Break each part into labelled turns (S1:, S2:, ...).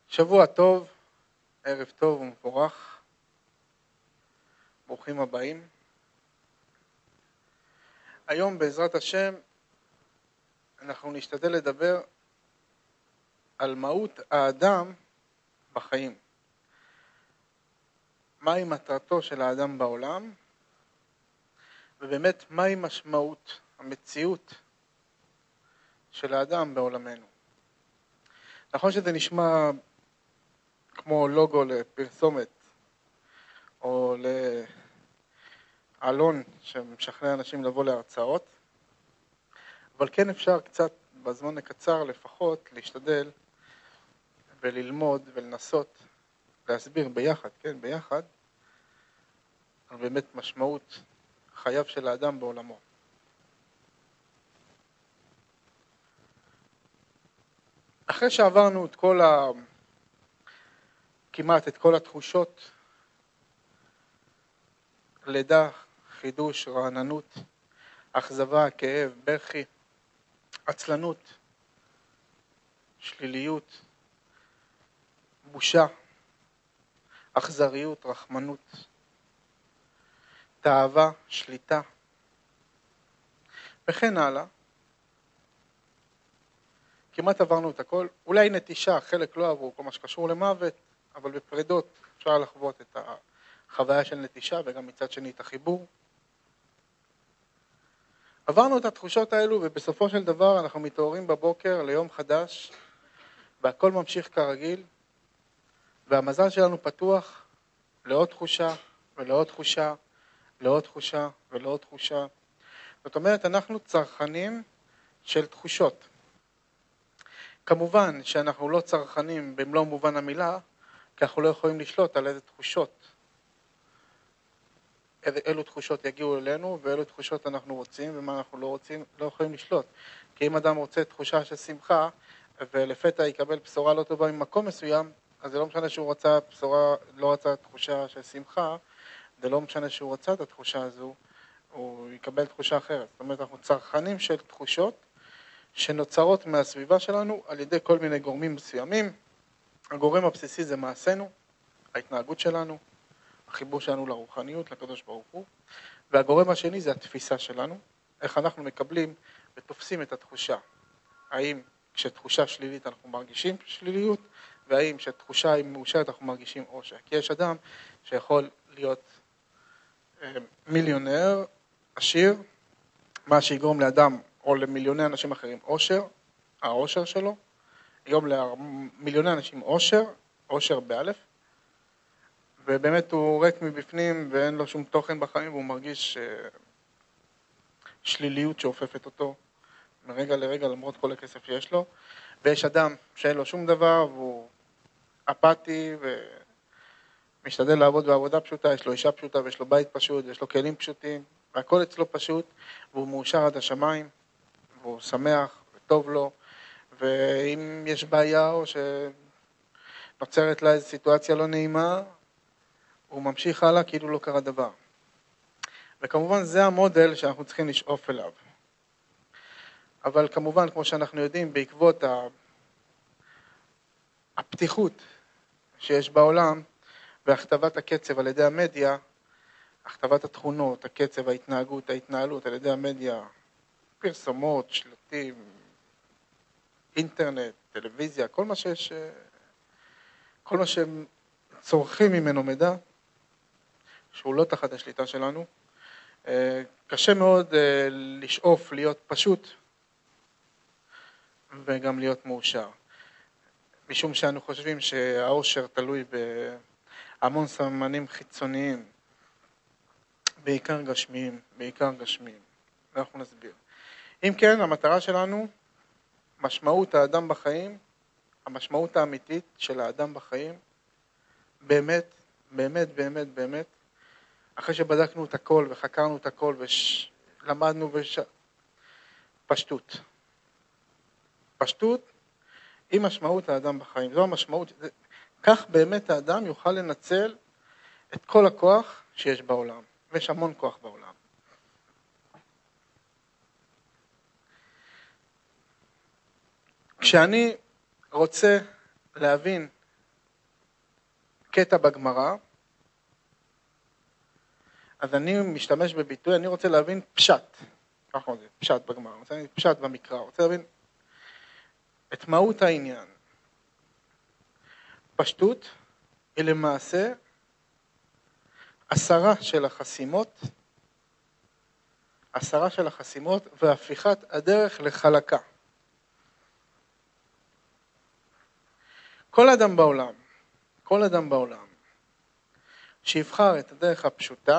S1: שבוע טוב, ערב טוב ומבורך, ברוכים הבאים. היום בעזרת השם אנחנו נשתדל לדבר על מהות האדם בחיים. מהי מטרתו של האדם בעולם, ובאמת מהי משמעות המציאות של האדם בעולמנו. נכון שזה נשמע כמו לוגו לפרסומת או לעלון שמשכנע אנשים לבוא להרצאות, אבל כן אפשר קצת בזמן הקצר לפחות להשתדל וללמוד ולנסות להסביר ביחד, כן, ביחד, על באמת משמעות חייו של האדם בעולמו. אחרי שעברנו את כמעט את כל התחושות, לידה, חידוש, רעננות, אכזבה, כאב, בכי, עצלנות, שליליות, בושה, אכזריות, רחמנות, תאווה, שליטה, וכן הלאה. כמעט עברנו את הכל, אולי נטישה, חלק לא עברו, כל מה שקשור למוות, אבל בפרידות אפשר לחוות את החוויה של נטישה וגם מצד שני את החיבור. עברנו את התחושות האלו ובסופו של דבר אנחנו מתעוררים בבוקר ליום חדש והכל ממשיך כרגיל, והמזל שלנו פתוח לעוד תחושה ולעוד תחושה, לעוד תחושה ולעוד תחושה. זאת אומרת, אנחנו צרכנים של תחושות. כמובן שאנחנו לא צרכנים במלוא מובן המילה, כי אנחנו לא יכולים לשלוט על איזה תחושות. אילו תחושות יגיעו אלינו ואילו תחושות אנחנו רוצים ומה אנחנו לא רוצים, לא יכולים לשלוט. כי אם אדם רוצה תחושה של שמחה ולפתע יקבל בשורה לא טובה ממקום מסוים, אז זה לא משנה שהוא רצה בשורה, לא רצה תחושה של שמחה, זה לא משנה שהוא רצה את התחושה הזו, הוא יקבל תחושה אחרת. זאת אומרת, אנחנו צרכנים של תחושות שנוצרות מהסביבה שלנו על ידי כל מיני גורמים מסוימים. הגורם הבסיסי זה מעשינו, ההתנהגות שלנו, החיבור שלנו לרוחניות, לקדוש ברוך הוא, והגורם השני זה התפיסה שלנו, איך אנחנו מקבלים ותופסים את התחושה. האם כשתחושה שלילית אנחנו מרגישים שליליות, והאם כשתחושה היא מאושרת אנחנו מרגישים אושר. כי יש אדם שיכול להיות מיליונר, עשיר, מה שיגרום לאדם או למיליוני אנשים אחרים אושר, האושר שלו, יגרום למיליוני אנשים אושר באלף, ובאמת הוא ריק מבפנים ואין לו שום תוכן בחיים, והוא מרגיש שליליות שאופפת אותו מרגע לרגע למרות כל הכסף שיש לו. ויש אדם שאין לו שום דבר והוא אפאתי ומשתדל לעבוד בעבודה פשוטה, יש לו אישה פשוטה ויש לו בית פשוט ויש לו כלים פשוטים והכל אצלו פשוט, והוא מאושר עד השמיים והוא שמח וטוב לו, ואם יש בעיה או שנוצרת לה איזו סיטואציה לא נעימה, הוא ממשיך הלאה כאילו לא קרה דבר. וכמובן זה המודל שאנחנו צריכים לשאוף אליו. אבל כמובן, כמו שאנחנו יודעים, בעקבות הפתיחות שיש בעולם והכתבת הקצב על ידי המדיה, הכתבת התכונות, הקצב, ההתנהגות, ההתנהלות על ידי המדיה, פרסומות, שלטים, אינטרנט, טלוויזיה, כל מה שיש, כל מה שהם צורכים ממנו מידע, שהוא לא תחת השליטה שלנו, קשה מאוד לשאוף להיות פשוט וגם להיות מאושר. משום שאנו חושבים שהאושר תלוי בהמון סממנים חיצוניים, בעיקר גשמיים. ואנחנו נסביר. אם כן, המטרה שלנו, משמעות האדם בחיים, המשמעות האמיתית של האדם בחיים, באמת, אחרי שבדקנו את הכל וחקרנו את הכל ולמדנו פשטות. פשטות היא משמעות האדם בחיים. זו המשמעות. כך באמת האדם יוכל לנצל את כל הכוח שיש בעולם. ויש המון כוח בעולם. כשאני רוצה להבין קטע בגמרא, אז אני משתמש בביטוי, אני רוצה להבין פשט, ככה זה, פשט בגמרא, רוצה להבין פשט במקרא, רוצה להבין את מהות העניין. פשטות היא למעשה הסרה של החסימות והפיכת הדרך לחלקה. כל אדם בעולם שיבחר את הדרך הפשוטה,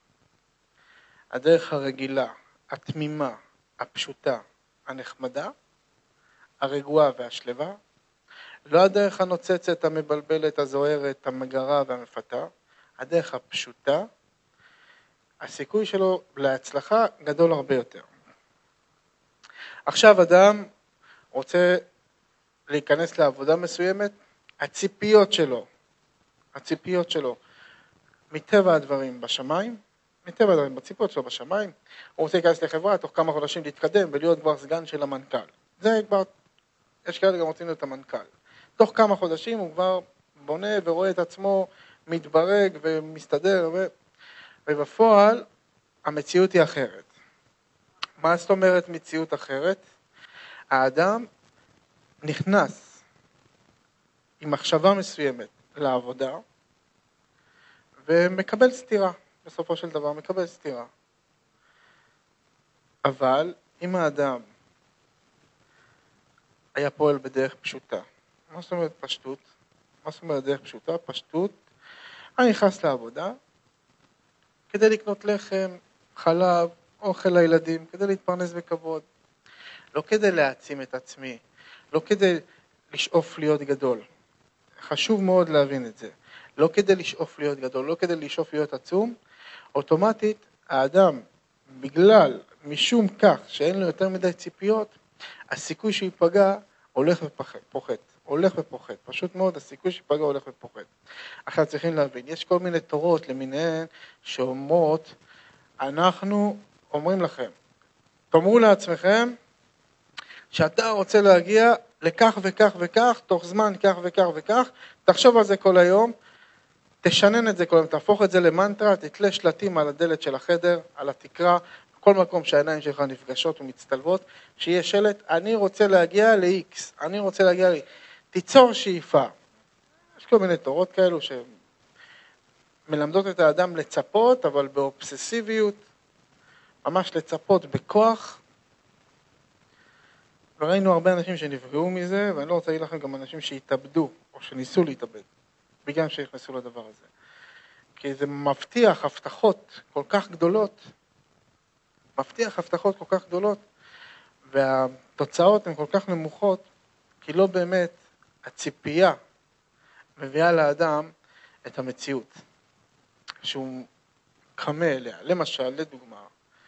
S1: הדרך הרגילה, התמימה, הפשוטה, הנחמדה, הרגועה והשלווה, לא הדרך הנוצצת, המבלבלת, הזוהרת, המגרה והמפתה, הדרך הפשוטה, הסיכוי שלו להצלחה גדול הרבה יותר. עכשיו אדם רוצה להיכנס לעבודה מסוימת, הציפיות שלו, מטבע הדברים בשמיים, בציפיות שלו בשמיים, הוא רוצה להיכנס לחברה, תוך כמה חודשים להתקדם ולהיות כבר סגן של המנכ"ל. זה כבר, יש כאלה גם רוצים להיות המנכ"ל. תוך כמה חודשים הוא כבר בונה ורואה את עצמו מתברג ומסתדר, ובפועל המציאות היא אחרת. מה זאת אומרת מציאות אחרת? האדם נכנס עם מחשבה מסוימת לעבודה, ומקבל סתירה, בסופו של דבר מקבל סתירה. אבל אם האדם היה פועל בדרך פשוטה, מה זאת אומרת פשטות? מה זאת אומרת דרך פשוטה? פשטות, אני נכנס לעבודה כדי לקנות לחם, חלב, אוכל לילדים, כדי להתפרנס בכבוד. לא כדי להעצים את עצמי, לא כדי לשאוף להיות גדול. חשוב מאוד להבין את זה. לא כדי לשאוף להיות גדול, לא כדי לשאוף להיות עצום, אוטומטית האדם, משום כך שאין לו יותר מדי ציפיות, הסיכוי שיפגע הולך ופוחת. פשוט מאוד, הסיכוי שיפגע הולך ופוחת. עכשיו צריכים להבין, יש כל מיני תורות למיניהן שאומרות, אנחנו אומרים לכם, תאמרו לעצמכם, שאתה רוצה להגיע לכך וכך וכך, תוך זמן כך וכך וכך, תחשוב על זה כל היום, תשנן את זה כל היום, תהפוך את זה למנטרה, תתלה שלטים על הדלת של החדר, על התקרה, כל מקום שהעיניים שלך נפגשות ומצטלבות, שיהיה שלט, אני רוצה להגיע ל-X, תיצור שאיפה. יש כל מיני תורות כאלו שמלמדות את האדם לצפות, אבל באובססיביות, ממש לצפות בכוח, וראינו הרבה אנשים שנפגעו מזה, ואני לא רוצה להגיד לכם גם אנשים שהתאבדו, או שניסו להתאבד, בגלל שנכנסו לדבר הזה. כי זה מבטיח הבטחות כל כך גדולות, והתוצאות הן כל כך נמוכות, כי לא באמת הציפייה מביאה לאדם את המציאות, שהוא קמה אליה. למשל, לדוגמה,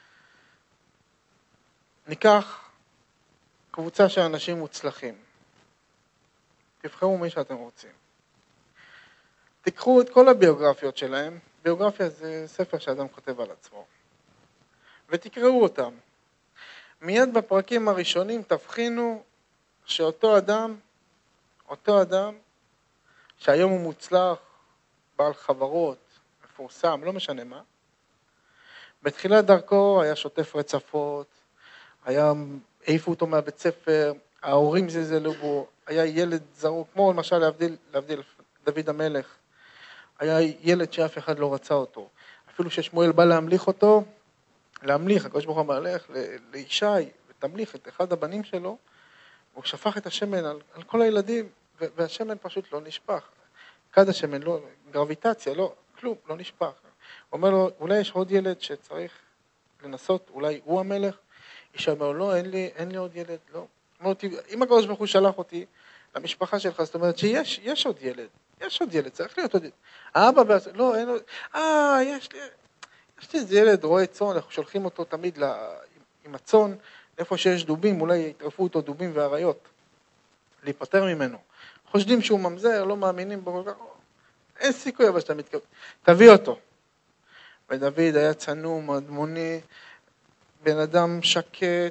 S1: ניקח קבוצה של אנשים מוצלחים. תבחרו מי שאתם רוצים. תיקחו את כל הביוגרפיות שלהם, ביוגרפיה זה ספר שאדם כותב על עצמו, ותקראו אותם. מיד בפרקים הראשונים תבחינו שאותו אדם, שהיום הוא מוצלח, בעל חברות, מפורסם, לא משנה מה, בתחילת דרכו היה שוטף רצפות, העיפו אותו מהבית ספר, ההורים זלזלו בו, היה ילד זרוק, כמו למשל להבדיל דוד המלך, היה ילד שאף אחד לא רצה אותו. אפילו ששמואל בא להמליך, הקדוש ברוך הוא מהלך לישי, ותמליך את אחד הבנים שלו, הוא שפך את השמן על כל הילדים, והשמן פשוט לא נשפך. כד השמן, לא, גרביטציה, לא, כלום, לא נשפך. הוא אומר לו, אולי יש עוד ילד שצריך לנסות, אולי הוא המלך? איש אומר, לא, אין לי עוד ילד, לא. אם הקדוש ברוך הוא שלח אותי למשפחה שלך, זאת אומרת שיש עוד ילד, צריך להיות עוד ילד. האבא, לא, אין עוד, יש לי איזה ילד רואה צאן, אנחנו שולחים אותו תמיד עם הצאן, איפה שיש דובים, אולי יטרפו אותו דובים ואריות, להיפטר ממנו. חושדים שהוא ממזר, לא מאמינים בו, אין סיכוי אבל שאתה מתכוון. תביא אותו. ודוד היה צנום, אדמוני, בן אדם שקט,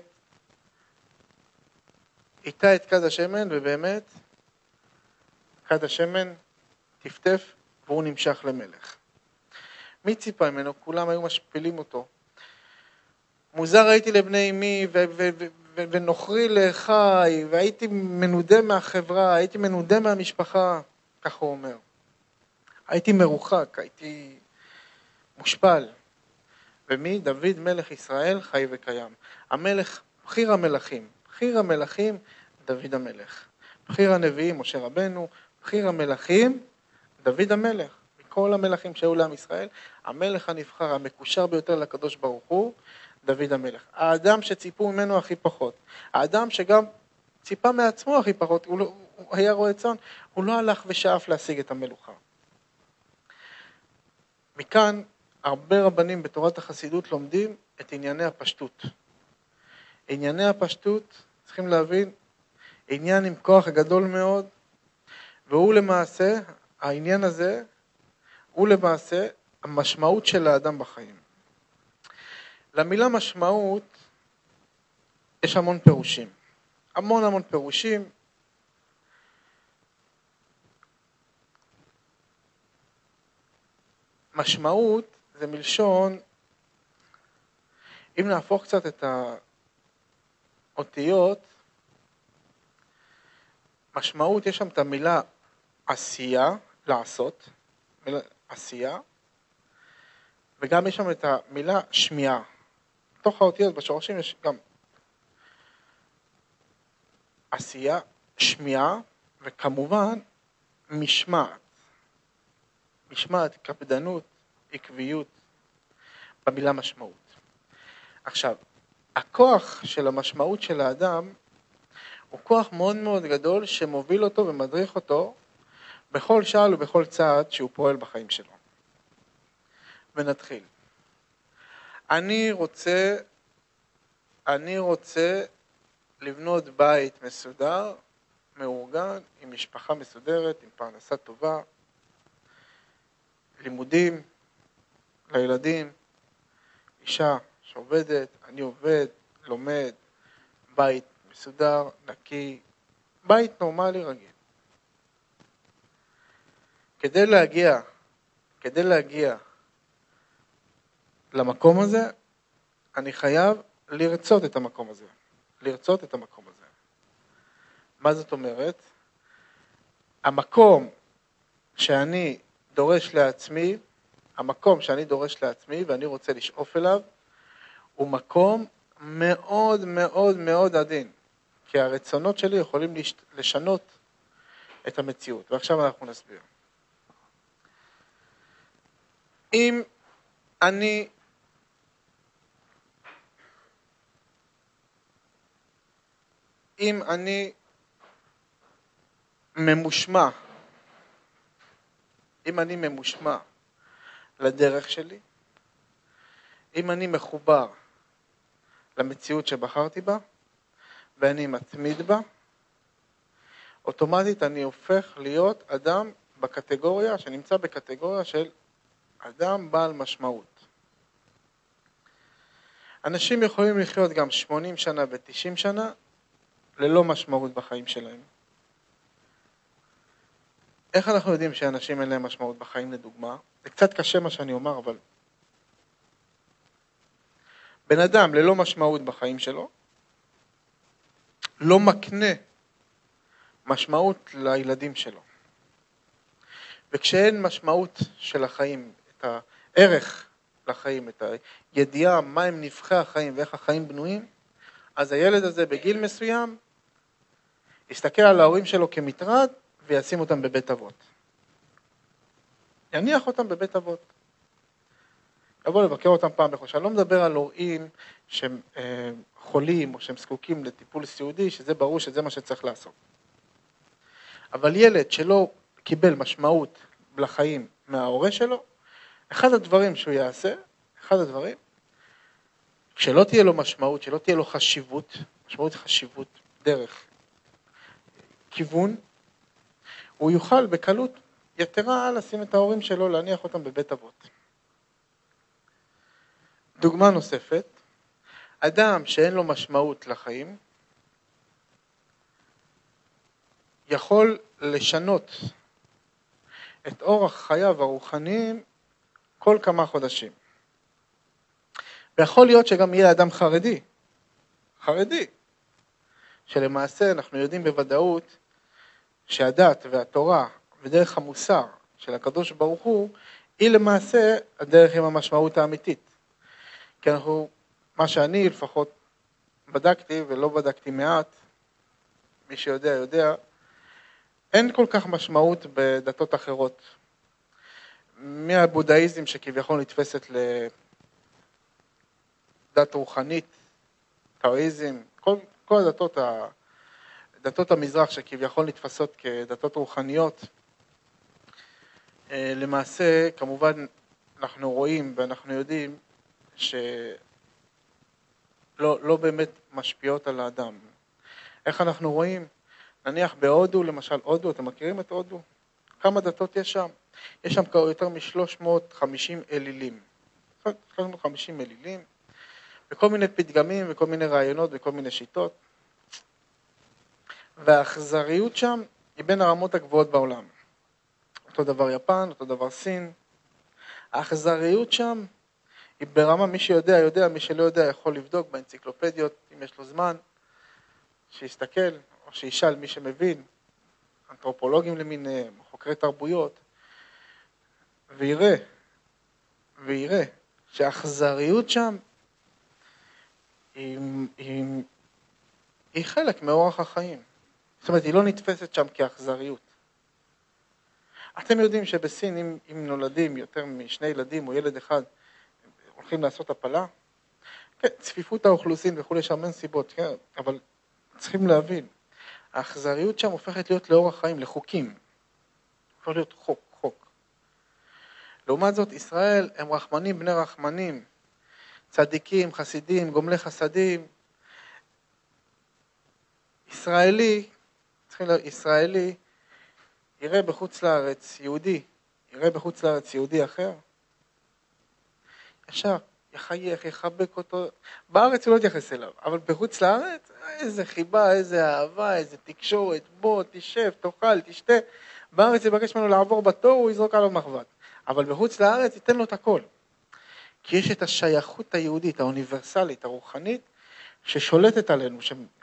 S1: איתה את כד השמן, ובאמת, כד השמן טפטף והוא נמשך למלך. מי ציפה ממנו? כולם היו משפילים אותו. מוזר הייתי לבני אמי ונוכרי לאחי, והייתי מנודה מהחברה, הייתי מנודה מהמשפחה, כך הוא אומר. הייתי מרוחק, הייתי מושפל. ומי? דוד מלך ישראל חי וקיים. המלך, בחיר המלכים, דוד המלך. בחיר הנביאים, משה רבנו, בחיר המלכים, דוד המלך. מכל המלכים שהיו לעם ישראל, המלך הנבחר, המקושר ביותר לקדוש ברוך הוא, דוד המלך. האדם שציפו ממנו הכי פחות. האדם שגם ציפה מעצמו הכי פחות, הוא היה רועה צאן, הוא לא הלך ושאף להשיג את המלוכה. מכאן הרבה רבנים בתורת החסידות לומדים את ענייני הפשטות. ענייני הפשטות, צריכים להבין, עניין עם כוח גדול מאוד, והוא למעשה, העניין הזה, הוא למעשה המשמעות של האדם בחיים. למילה משמעות יש המון פירושים. המון פירושים. משמעות זה מלשון, אם נהפוך קצת את האותיות, משמעות יש שם את המילה עשייה, לעשות, מילה עשייה, וגם יש שם את המילה שמיעה. בתוך האותיות בשורשים יש גם עשייה, שמיעה, וכמובן משמעת. משמעת, קפדנות, עקביות, במילה משמעות. עכשיו, הכוח של המשמעות של האדם הוא כוח מאוד מאוד גדול שמוביל אותו ומדריך אותו בכל שעל ובכל צעד שהוא פועל בחיים שלו. ונתחיל. אני רוצה לבנות בית מסודר, מאורגן, עם משפחה מסודרת, עם פרנסה טובה, לימודים לילדים, אישה שעובדת, אני עובד, לומד, בית מסודר, נקי, בית נורמלי רגיל. כדי להגיע למקום הזה, אני חייב לרצות את המקום הזה. מה זאת אומרת? המקום שאני דורש לעצמי ואני רוצה לשאוף אליו, הוא מקום מאוד מאוד מאוד עדין. כי הרצונות שלי יכולים לשנות את המציאות. ועכשיו אנחנו נסביר. אם אני ממושמע, לדרך שלי, אם אני מחובר למציאות שבחרתי בה, ואני מתמיד בה, אוטומטית אני הופך להיות אדם שנמצא בקטגוריה של אדם בעל משמעות. אנשים יכולים לחיות גם 80 שנה ו-90 שנה, ללא משמעות בחיים שלהם. איך אנחנו יודעים שאנשים אין להם משמעות בחיים, לדוגמה? זה קצת קשה מה שאני אומר, אבל בן אדם ללא משמעות בחיים שלו, לא מקנה משמעות לילדים שלו. וכשאין משמעות של החיים, את הערך לחיים, את הידיעה מה הם נבחי החיים ואיך החיים בנויים, אז הילד הזה בגיל מסוים יסתכל על ההורים שלו כמטרד וישים אותם בבית אבות. יניח אותם בבית אבות. יבוא לבקר אותם פעם בחודש. אני לא מדבר על הורים שהם חולים או שהם זקוקים לטיפול סיעודי, שזה ברור שזה מה שצריך לעשות. אבל ילד שלא קיבל משמעות לחיים מההורה שלו, אחד הדברים שהוא יעשה, כשלא תהיה לו משמעות, שלא תהיה לו חשיבות, חשיבות דרך כיוון, הוא יוכל בקלות יתרה לשים את ההורים שלו, להניח אותם בבית אבות. דוגמה נוספת, אדם שאין לו משמעות לחיים, יכול לשנות את אורח חייו הרוחניים כל כמה חודשים. ויכול להיות שגם יהיה אדם חרדי, שלמעשה אנחנו יודעים בוודאות שהדת והתורה ודרך המוסר של הקדוש ברוך הוא, היא למעשה הדרך עם המשמעות האמיתית. כי מה שאני לפחות בדקתי ולא בדקתי מעט, מי שיודע יודע, אין כל כך משמעות בדתות אחרות. מהבודהיזם שכביכול נתפסת לדת רוחנית, טאואיזם, כל דתות המזרח שכביכול נתפסות כדתות רוחניות, למעשה כמובן אנחנו רואים ואנחנו יודעים שלא באמת משפיעות על האדם. איך אנחנו רואים? נניח בהודו, למשל הודו, אתם מכירים את הודו? כמה דתות יש שם? יש שם יותר מ-350 אלילים. 350 אלילים, וכל מיני פתגמים וכל מיני רעיונות וכל מיני שיטות. והאכזריות שם היא בין הרמות הגבוהות בעולם. אותו דבר יפן, אותו דבר סין. האכזריות שם היא ברמה, מי שיודע, מי שלא יודע יכול לבדוק באנציקלופדיות, אם יש לו זמן, שיסתכל או שישאל מי שמבין, אנתרופולוגים למיניהם, חוקרי תרבויות, ויראה שהאכזריות שם היא חלק מאורח החיים. זאת אומרת, היא לא נתפסת שם כאכזריות. אתם יודעים שבסין, אם נולדים יותר משני ילדים או ילד אחד, הולכים לעשות הפלה? כן, צפיפות האוכלוסין וכו', שם אין סיבות, כן, אבל צריכים להבין, האכזריות שם הופכת להיות לאורח חיים, לחוקים. הופכת להיות חוק. לעומת זאת, ישראל הם רחמנים בני רחמנים, צדיקים, חסידים, גומלי חסדים. ישראלי יראה בחוץ לארץ יהודי אחר, ישר, יחייך, יחבק אותו. בארץ הוא לא יתייחס אליו, אבל בחוץ לארץ, איזה חיבה, איזה אהבה, איזה תקשורת, בוא, תשב, תאכל, תשתה. בארץ יבקש ממנו לעבור בתור, הוא יזרוק עליו מחבת. אבל בחוץ לארץ ייתן לו את הכל. כי יש את השייכות היהודית, האוניברסלית, הרוחנית, ששולטת עלינו,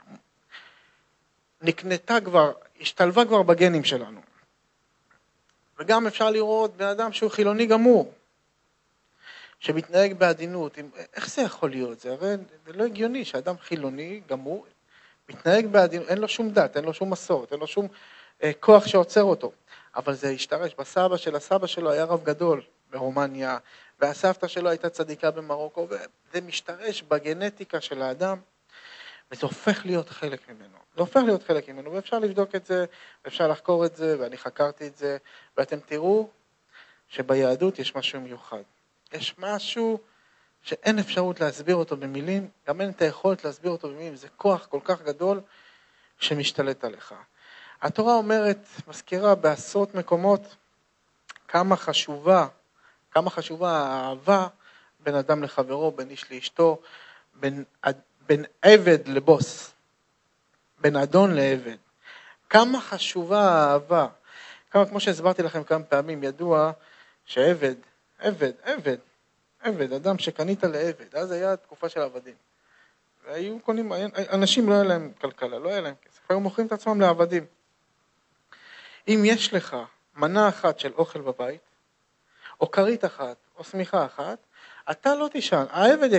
S1: שנקנתה כבר, השתלבה כבר בגנים שלנו. וגם אפשר לראות בן אדם שהוא חילוני גמור, שמתנהג בעדינות. איך זה יכול להיות? זה הרי לא הגיוני שאדם חילוני גמור מתנהג בעדינות, אין לו שום דת, אין לו שום מסורת, אין לו שום כוח שעוצר אותו. אבל זה השתרש. בסבא של הסבא שלו היה רב גדול ברומניה, והסבתא שלו הייתה צדיקה במרוקו, וזה משתרש בגנטיקה של האדם, וזה הופך להיות חלק ממנו. זה הופך להיות חלק ממנו, ואפשר לבדוק את זה, ואפשר לחקור את זה, ואני חקרתי את זה, ואתם תראו שביהדות יש משהו מיוחד. יש משהו שאין אפשרות להסביר אותו במילים, גם אין את היכולת להסביר אותו במילים, זה כוח כל כך גדול שמשתלט עליך. התורה אומרת, מזכירה בעשרות מקומות, כמה חשובה האהבה בין אדם לחברו, בין איש לאשתו, בין עבד לבוס, בין אדון לעבד. כמה חשובה האהבה. כמו שהסברתי לכם כמה פעמים, ידוע שעבד, אדם שקנית לעבד, אז היה תקופה של עבדים. והיו קונים, אנשים לא היה להם כלכלה, לא היה להם כסף, היו מוכרים את עצמם לעבדים. אם יש לך מנה אחת של אוכל בבית, או כרית אחת, או סמיכה אחת, אתה לא תשאל,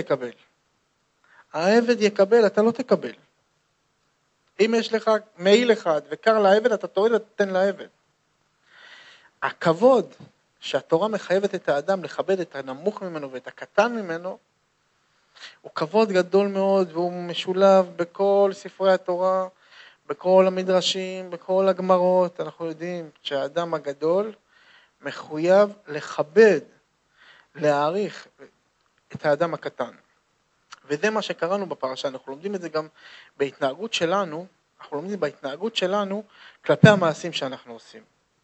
S1: העבד יקבל, אתה לא תקבל. אם יש לך מעיל אחד וקר לעבד, אתה תוריד ותתן לעבד. הכבוד שהתורה מחייבת את האדם לכבד את הנמוך ממנו ואת הקטן ממנו, הוא כבוד גדול מאוד, והוא משולב בכל ספרי התורה, בכל המדרשים, בכל הגמרות. אנחנו יודעים שהאדם הגדול מחויב לכבד, להעריך את האדם הקטן. וזה מה שקראנו בפרשה, אנחנו לומדים את זה גם בהתנהגות שלנו, כלפי המעשים שאנחנו עושים.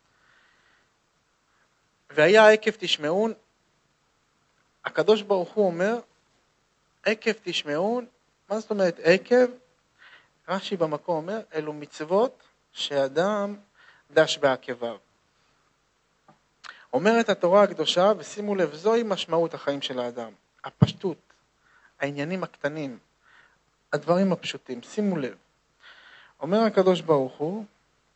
S1: והיה עקב תשמעון, הקדוש ברוך הוא אומר, עקב תשמעון, מה זאת אומרת עקב? רש"י במקום אומר, אלו מצוות שאדם דש בעקביו. אומרת התורה הקדושה, ושימו לב, זוהי משמעות החיים של האדם. הפשטות, העניינים הקטנים, הדברים הפשוטים, שימו לב. אומר הקדוש ברוך הוא,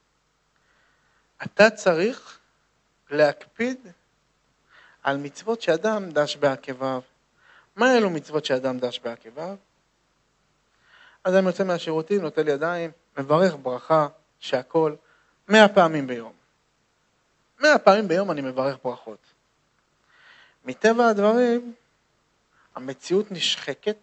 S1: אתה צריך להקפיד על מצוות שאדם דש בעקביו. מה אלו מצוות שאדם דש בעקביו? אז אני יוצא מהשירותים, נוטל ידיים, מברך ברכה שהכל 100 פעמים ביום. 100 פעמים ביום אני מברך ברכות. מטבע הדברים, המציאות נשחקת,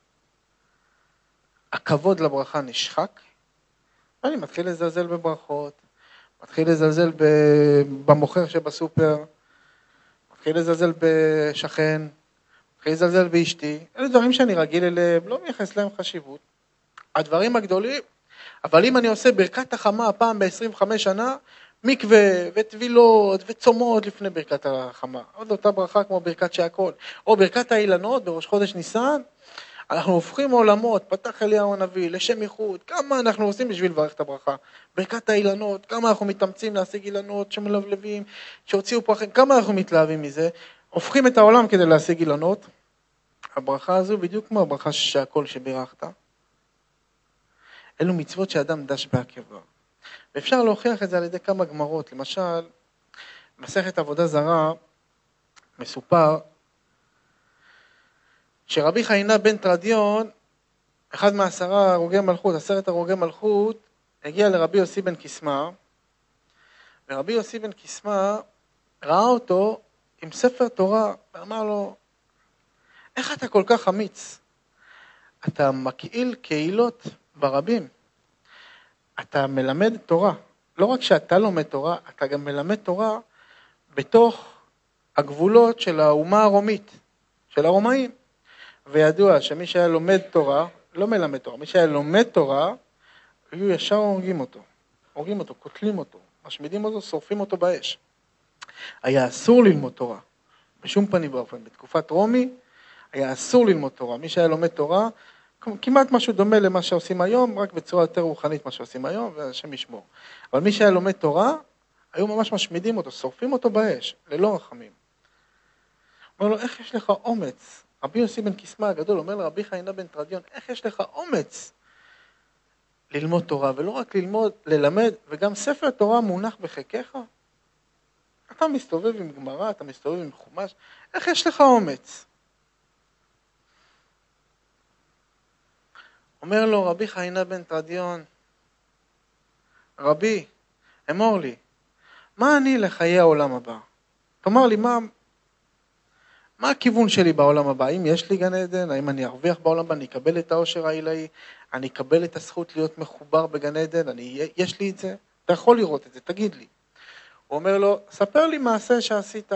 S1: הכבוד לברכה נשחק, ואני מתחיל לזלזל בברכות, מתחיל לזלזל במוכר שבסופר, מתחיל לזלזל בשכן, מתחיל לזלזל באשתי. אלה דברים שאני רגיל אליהם, לא מייחס להם חשיבות. הדברים הגדולים, אבל אם אני עושה ברכת החמה הפעם ב-25 שנה, מקווה וטבילות וצומות לפני ברכת החמה. עוד אותה ברכה כמו ברכת שהכל. או ברכת האילנות בראש חודש ניסן, אנחנו הופכים עולמות, פתח אליהו הנביא, לשם ייחוד, כמה אנחנו עושים בשביל לברך את הברכה. ברכת האילנות, כמה אנחנו מתאמצים להשיג אילנות שמלבלבים, שהוציאו פרחים, כמה אנחנו מתלהבים מזה, הופכים את העולם כדי להשיג אילנות. הברכה הזו בדיוק כמו הברכה שהכל שבירכת. אלו מצוות שאדם דש בעקביו. ואפשר להוכיח את זה על ידי כמה גמרות. למשל, מסכת עבודה זרה מסופר שרבי חיינה בן תרדיון, אחד מ10 הרוגי מלכות, 10 הרוגי מלכות, הגיע לרבי יוסי בן קיסמא, ורבי יוסי בן קיסמא ראה אותו עם ספר תורה, ואמר לו, איך אתה כל כך אמיץ? אתה מקהיל קהילות ברבים. אתה מלמד תורה. לא רק שאתה לומד תורה, אתה גם מלמד תורה בתוך הגבולות של האומה הרומית, של הרומאים. וידוע שמי שהיה לומד תורה, לא מלמד תורה, מי שהיה לומד תורה, היו ישר הורגים אותו, קוטלים אותו, משמידים אותו, שורפים אותו באש. היה אסור ללמוד תורה, בשום פנים ואופן. בתקופת רומי היה אסור ללמוד תורה. מי שהיה לומד תורה, כמעט משהו דומה למה שעושים היום, רק בצורה יותר רוחנית מה שעושים היום, והשם ישמור. אבל מי שהיה לומד תורה, היו ממש משמידים אותו, שורפים אותו באש, ללא רחמים. אומר לו, איך יש לך אומץ? רבי יוסי בן קיסמא הגדול אומר לרבי חיינה בן תרדיון, איך יש לך אומץ ללמוד תורה, ולא רק ללמוד, ללמד, וגם ספר תורה מונח בחיקך? אתה מסתובב עם גמרא, אתה מסתובב עם חומש, איך יש לך אומץ? אומר לו רבי חיינה בן תרדיון, רבי, אמור לי, מה אני לחיי העולם הבא? תאמר לי, מה הכיוון שלי בעולם הבא? האם יש לי גן עדן? האם אני ארוויח בעולם הבא? אני אקבל את העושר העילאי? אני אקבל את הזכות להיות מחובר בגן עדן? יש לי את זה? אתה יכול לראות את זה, תגיד לי. הוא אומר לו, ספר לי מעשה שעשית.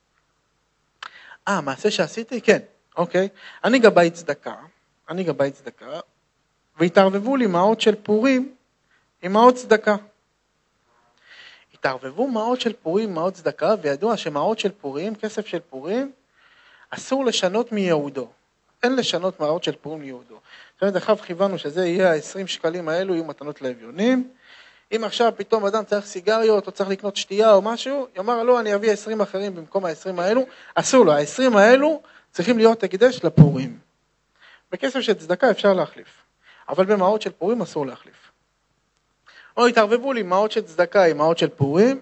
S1: מעשה שעשיתי? כן, אוקיי. אני גבאי צדקה, והתערבבו לי מעות של פורים עם מעות צדקה. התערבבו מעות של פורים עם מעות צדקה, וידוע שמעות של פורים, כסף של פורים, אסור לשנות מייעודו. אין לשנות מעות של פורים מייעודו. זאת אומרת, אחר כיוונו שזה יהיה 20 שקלים האלו, יהיו מתנות לאביונים. אם עכשיו פתאום אדם צריך סיגריות, או צריך לקנות שתייה או משהו, יאמר לו, אני אביא 20 אחרים במקום ה-20 האלו, אסור לו, ה-20 האלו צריכים להיות הקדש לפורים. בכסף של צדקה אפשר להחליף, אבל במעות של פורים אסור להחליף. או התערבבו לי מעות של צדקה עם מעות של פורים,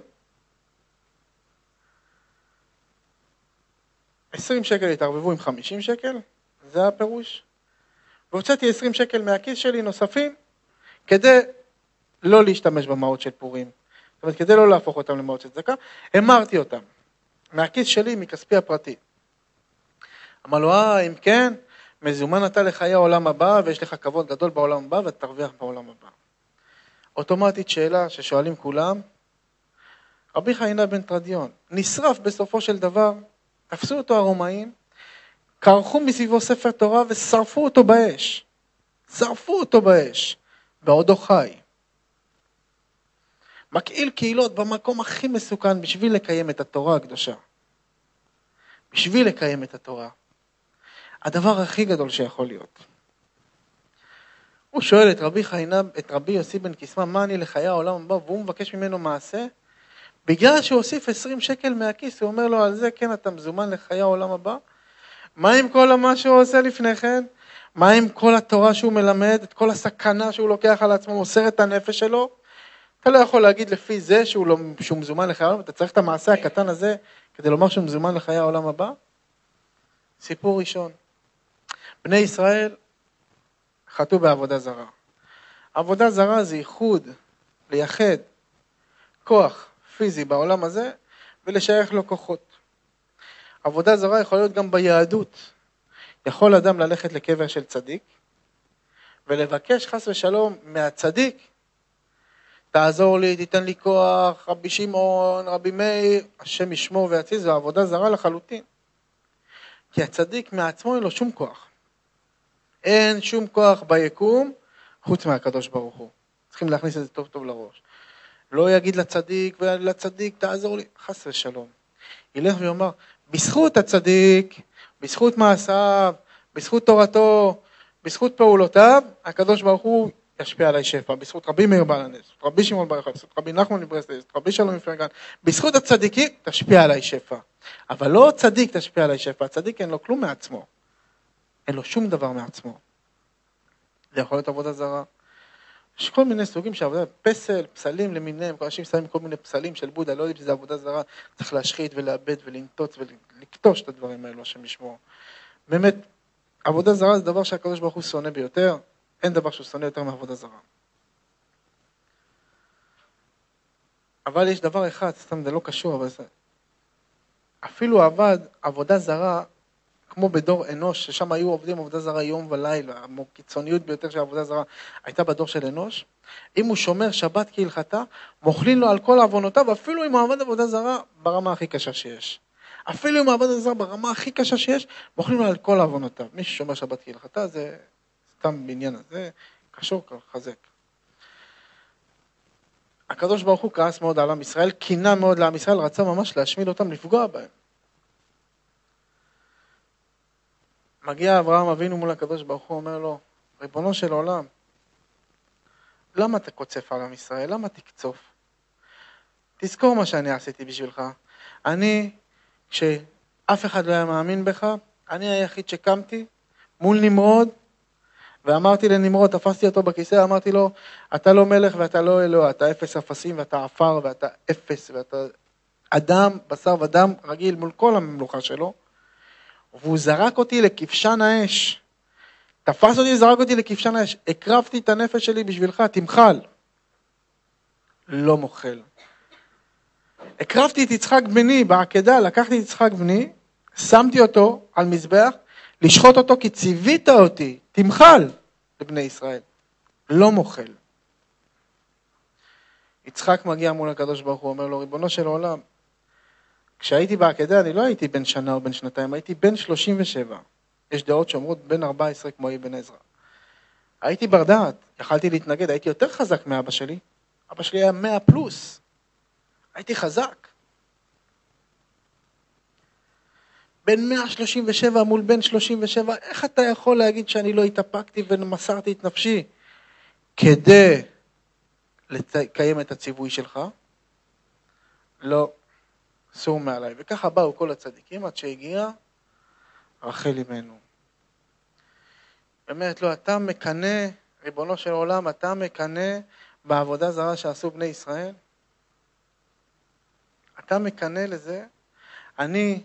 S1: 20 שקל התערבבו עם 50 שקל, זה הפירוש. והוצאתי 20 שקל מהכיס שלי נוספים, כדי לא להשתמש במעות של פורים. זאת אומרת, כדי לא להפוך אותם למעות של צדקה, אמרתי אותם, מהכיס שלי, מכספי הפרטי. אמר לו, אם כן, מזומן אתה לחיי העולם הבא, ויש לך כבוד גדול בעולם הבא, ואתה תרוויח בעולם הבא. אוטומטית שאלה ששואלים כולם, רבי חיינה בן תרדיון, נשרף בסופו של דבר, תפסו אותו הרומאים, קרחו מסביבו ספר תורה ושרפו אותו באש. שרפו אותו באש, בעודו חי. מקהיל קהילות במקום הכי מסוכן בשביל לקיים את התורה הקדושה. בשביל לקיים את התורה. הדבר הכי גדול שיכול להיות. הוא שואל את רבי חיינה, את רבי יוסי בן קיסמא, מה אני לחיי העולם הבא, והוא מבקש ממנו מעשה בגלל שהוא הוסיף 20 שקל מהכיס, הוא אומר לו, על זה כן אתה מזומן לחיי העולם הבא. מה עם כל מה שהוא עושה לפני כן? מה עם כל התורה שהוא מלמד, את כל הסכנה שהוא לוקח על עצמו, מוסר את הנפש שלו? אתה לא יכול להגיד לפי זה שהוא מזומן לחיי העולם, אתה צריך את המעשה הקטן הזה כדי לומר שהוא מזומן לחיי העולם הבא? סיפור ראשון. בני ישראל חטאו בעבודה זרה. עבודה זרה זה ייחוד, לייחד כוח פיזי בעולם הזה ולשייך לו כוחות. עבודה זרה יכול להיות גם ביהדות. יכול אדם ללכת לקבר של צדיק ולבקש חס ושלום מהצדיק, תעזור לי, תיתן לי כוח, רבי שמעון, רבי מאיר, השם ישמור ויציל, זו עבודה זרה לחלוטין. כי הצדיק מעצמו אין לו שום כוח. אין שום כוח ביקום חוץ מהקדוש ברוך הוא. צריכים להכניס את זה טוב טוב לראש. לא יגיד לצדיק ולצדיק תעזור לי, חס ושלום. ילך ויאמר, בזכות הצדיק, בזכות מעשיו, בזכות תורתו, בזכות פעולותיו, הקדוש ברוך הוא ישפיע עליי שפע. בזכות רבי מאיר בעל הנס, רבי שמעון בר יוחאי, בזכות רבי נחמן מברסלב, רבי שלום מפרגן, בזכות הצדיקים תשפיע עליי שפע. אבל לא צדיק תשפיע עליי שפע, הצדיק אין לו כלום מעצמו. אין לו שום דבר מעצמו. זה יכול להיות עבודה זרה. יש כל מיני סוגים של עבודה, פסל, פסלים למיניהם, כל אנשים שמים כל מיני פסלים של בודה, לא יודעים שזה עבודה זרה, צריך להשחית ולאבד ולנטוץ ולקטוש את הדברים האלו, השם ישמור. באמת, עבודה זרה זה דבר שהקדוש ברוך הוא שונא ביותר, אין דבר שהוא שונא יותר מעבודה זרה. אבל יש דבר אחד, סתם זה לא קשור, אבל זה... אפילו עבודה זרה, כמו בדור אנוש, ששם היו עובדים עבודה זרה יום ולילה, הקיצוניות ביותר של עבודה זרה הייתה בדור של אנוש. אם הוא שומר שבת כהלכתה, מוכלים לו על כל עוונותיו, אפילו אם הוא עבד עבודה זרה ברמה הכי קשה שיש. אפילו אם הוא עבד עבודה זרה ברמה הכי קשה שיש, מוכלים לו על כל עוונותיו. מי ששומר שבת כהלכתה זה סתם בעניין הזה, קשור חזק. הקדוש ברוך הוא כעס מאוד על עם ישראל, קינה מאוד לעם ישראל, רצה ממש להשמיד אותם, לפגוע בהם. מגיע אברהם אבינו מול הקדוש ברוך הוא, אומר לו, ריבונו של עולם, למה אתה קוצף על עם ישראל? למה תקצוף? תזכור מה שאני עשיתי בשבילך. אני, כשאף אחד לא היה מאמין בך, אני היחיד שקמתי מול נמרוד, ואמרתי לנמרוד, תפסתי אותו בכיסא, אמרתי לו, אתה לא מלך ואתה לא אלוה, אתה אפס אפסים ואתה עפר ואתה אפס ואתה אדם, בשר ודם רגיל מול כל הממלוכה שלו, והוא זרק אותי לכבשן האש. תפס אותי, זרק אותי לכבשן האש. הקרבתי את הנפש שלי בשבילך, תמחל. לא מוכל. הקרבתי את יצחק בני בעקדה, לקחתי את יצחק בני, שמתי אותו על מזבח, לשחוט אותו כי ציווית אותי, תמחל לבני ישראל. לא מוכל. יצחק מגיע מול הקדוש ברוך הוא, אומר לו, ריבונו של עולם, כשהייתי בעקדה, אני לא הייתי בן שנה או בן שנתיים, הייתי בן 37. יש דעות שאומרות בן 14 כמו אבן עזרא. הייתי בר דעת, יכלתי להתנגד, הייתי יותר חזק מאבא שלי. אבא שלי היה 100 פלוס. הייתי חזק. בן 137 מול בן 37, איך אתה יכול להגיד שאני לא התאפקתי ומסרתי את נפשי כדי לקיים את הציווי שלך? לא. סור מעליי. וככה באו כל הצדיקים עד שהגיע רחל אמנו. אומרת לו, אתה מקנא, ריבונו של עולם, אתה מקנא בעבודה זרה שעשו בני ישראל? אתה מקנא לזה? אני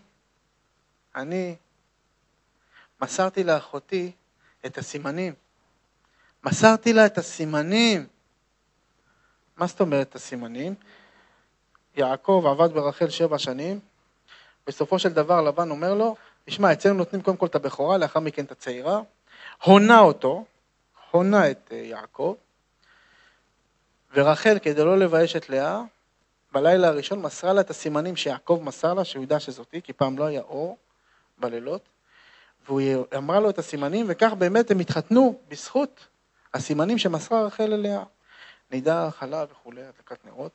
S1: מסרתי לאחותי את הסימנים. מסרתי לה את הסימנים. מה זאת אומרת את הסימנים? יעקב עבד ברחל 7 שנים, בסופו של דבר לבן אומר לו, תשמע, אצלנו נותנים קודם כל את הבכורה, לאחר מכן את הצעירה, הונה את יעקב, ורחל כדי לא לבייש את לאה, בלילה הראשון מסרה לה את הסימנים שיעקב מסר לה, שהוא ידע שזאתי, כי פעם לא היה אור בלילות, והוא אמרה לו את הסימנים, וכך באמת הם התחתנו בזכות הסימנים שמסרה רחל אליה, נידה, חלה וכו', הדלקת נרות.